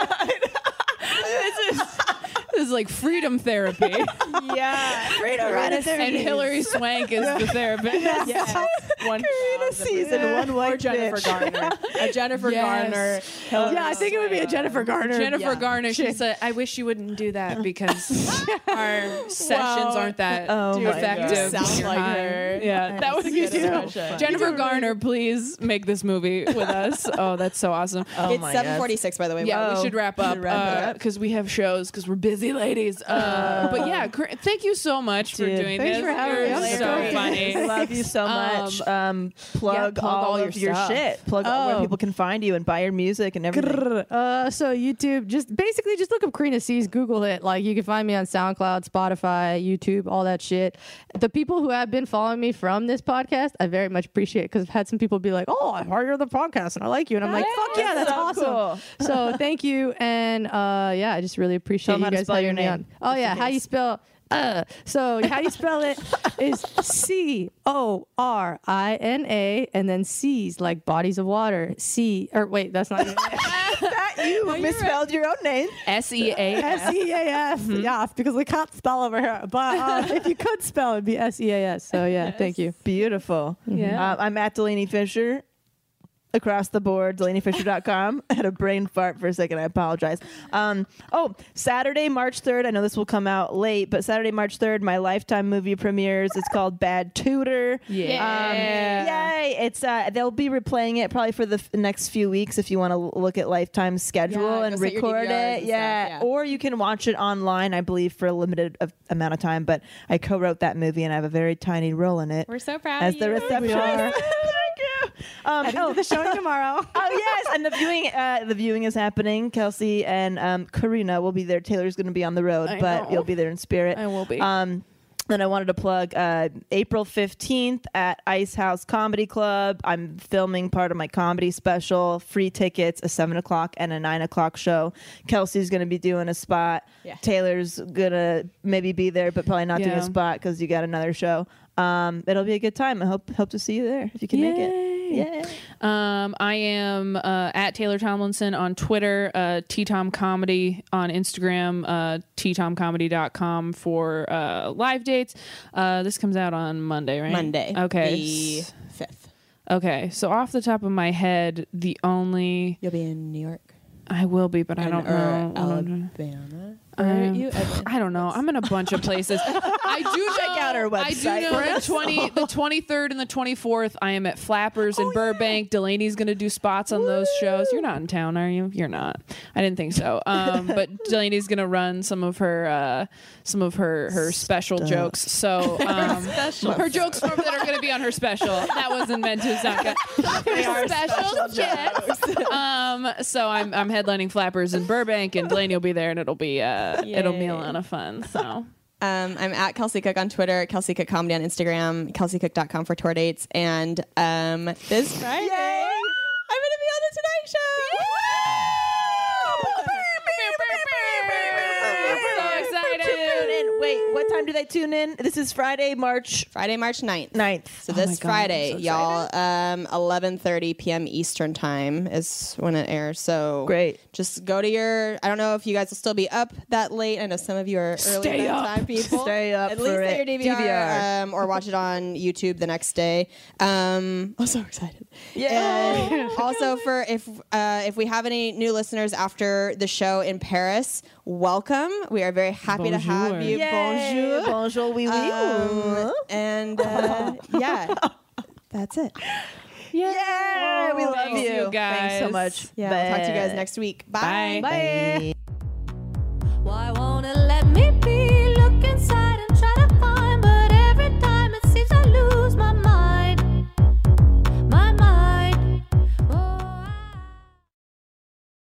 Speaker 5: This is like freedom therapy.
Speaker 8: Yeah.
Speaker 7: Freedom
Speaker 5: And Hillary Swank is the therapist.
Speaker 6: Yes.
Speaker 8: Karina season one white
Speaker 6: or Jennifer
Speaker 8: bitch.
Speaker 6: Garner. A Jennifer Garner.
Speaker 7: Yeah, I think it would be a Jennifer Garner.
Speaker 5: Jennifer Garner, she said, I wish you wouldn't do that because our sessions aren't that effective.
Speaker 6: You sound
Speaker 5: You're
Speaker 6: like
Speaker 5: high.
Speaker 6: her.
Speaker 5: Yeah, that would be so. Jennifer Garner, please make this movie with us. Oh, that's so awesome.
Speaker 6: It's 7:46, by the way.
Speaker 5: Yeah,
Speaker 6: Wow.
Speaker 5: we should wrap up because we have shows because we're busy ladies. But yeah, thank you so much for doing
Speaker 7: Thanks
Speaker 5: this.
Speaker 7: for having me.
Speaker 5: You're
Speaker 7: I'm
Speaker 5: so
Speaker 7: so
Speaker 5: funny.
Speaker 8: I love you so much. plug,
Speaker 7: plug all
Speaker 8: of your
Speaker 7: stuff.
Speaker 8: shit. Plug where
Speaker 7: Oh.
Speaker 8: people can find you and buy your music and everything.
Speaker 7: So YouTube, just look up Karina C's, Google it. Like you can find me on SoundCloud, Spotify, YouTube, all that shit. The people who have been following me from this podcast, I very much appreciate because I've had some people be like, "Oh, I heard you're the podcast and I like you," and I'm like, "Fuck yeah, that's
Speaker 8: so
Speaker 7: awesome."
Speaker 8: cool.
Speaker 7: So thank you, and I just really appreciate
Speaker 8: Tell 'em
Speaker 7: you
Speaker 8: how to
Speaker 7: guys
Speaker 8: spell your
Speaker 7: having me
Speaker 8: name.
Speaker 7: on. Oh yeah, how you spell? So how you spell it is CORINA and then C's like bodies of water. That's not your name.
Speaker 8: You misspelled your own name.
Speaker 5: SEAF.
Speaker 7: SEAS. Yeah, because we can't spell over here. But if you could spell, it'd be SEAS. So yeah, thank you.
Speaker 8: Beautiful.
Speaker 5: Yeah.
Speaker 8: I'm at Delaney Fisher. Across the board, DelaneyFisher.com. I had a brain fart for a second. I apologize. Saturday, March 3rd. I know this will come out late, but Saturday, March 3rd, my Lifetime movie premieres. It's called Bad Tutor. Yay! It's they'll be replaying it probably for the next few weeks if you want to look at Lifetime's schedule
Speaker 6: Yeah,
Speaker 8: and
Speaker 6: go set your
Speaker 8: record
Speaker 6: DVRs
Speaker 8: it.
Speaker 6: and stuff, yeah.
Speaker 8: Or you can watch it online, I believe, for a limited amount of time. But I co-wrote that movie and I have a very tiny role in it.
Speaker 6: We're so proud
Speaker 8: as
Speaker 6: of
Speaker 8: the
Speaker 6: you.
Speaker 8: receptionist. Thank you.
Speaker 7: The showing tomorrow.
Speaker 8: Oh yes, and the viewing is happening. Kelsey and Karina will be there. Taylor's going to be on the road,
Speaker 5: I
Speaker 8: but
Speaker 5: know.
Speaker 8: you'll be there in spirit.
Speaker 5: I will be.
Speaker 8: And I wanted to plug April 15th at Ice House Comedy Club. I'm filming part of my comedy special. Free tickets, a 7 o'clock and a 9 o'clock show. Kelsey's going to be doing a spot.
Speaker 6: Yeah.
Speaker 8: Taylor's going to maybe be there, but probably not doing a
Speaker 5: Yeah.
Speaker 8: spot because you got another show. It'll be a good time. I hope to see you there if you can make it. Yeah.
Speaker 5: I am at Taylor Tomlinson on Twitter, TTom Comedy on Instagram, ttomcomedy.com for live dates. This comes out on Monday, right?
Speaker 6: Monday.
Speaker 5: Okay.
Speaker 6: The 5th.
Speaker 5: Okay. So off the top of my head, the only
Speaker 6: You'll be in New York.
Speaker 5: I will be, but I don't know.
Speaker 6: Alabama. Where are you?
Speaker 5: I don't know. I'm in a bunch of places. I do
Speaker 8: Check out our
Speaker 5: I
Speaker 8: website,
Speaker 5: do know
Speaker 8: Chris.
Speaker 5: the 23rd and the 24th. I am at Flappers in Burbank. Delaney's going to do spots on those shows. You're not in town, are you? You're not. I didn't think so. But Delaney's going to run some of her special jokes. So her jokes that are going to be on her special. That wasn't meant to sound good. Her special jokes. So I'm headlining Flappers in Burbank, and Delaney will be there, and it'll be a lot of fun. So.
Speaker 6: I'm at Kelsey Cook on Twitter, Kelsey Cook Comedy on Instagram, kelseycook.com for tour dates. And this Friday, I'm going to be on The Tonight Show.
Speaker 5: So excited.
Speaker 8: Tune in. Wait, what time do they tune in? This is Friday, March
Speaker 6: 9th.
Speaker 8: 9th.
Speaker 6: So this
Speaker 5: my God,
Speaker 6: Friday,
Speaker 5: I'm so
Speaker 6: y'all, 11:30 p.m. Eastern time is when it airs. So
Speaker 8: Great.
Speaker 6: Just go to your. I don't know if you guys will still be up that late. I know some of you are early bedtime people.
Speaker 8: Stay up
Speaker 6: At
Speaker 8: for
Speaker 6: least
Speaker 8: it.
Speaker 6: get your DVR,
Speaker 8: DVR.
Speaker 6: or watch it on YouTube the next day. I'm so excited.
Speaker 8: Yeah.
Speaker 6: And also for if we have any new listeners after the show in Paris, welcome. We are very happy to have
Speaker 5: Bonjour.
Speaker 6: you.
Speaker 8: Yay. Bonjour, oui, oui.
Speaker 6: And yeah, that's it.
Speaker 8: Yeah, we love
Speaker 5: Thanks,
Speaker 8: you.
Speaker 5: you guys.
Speaker 8: Thanks so much.
Speaker 6: Yeah, we'll talk to you guys next week. Bye.
Speaker 5: Bye.
Speaker 8: Bye.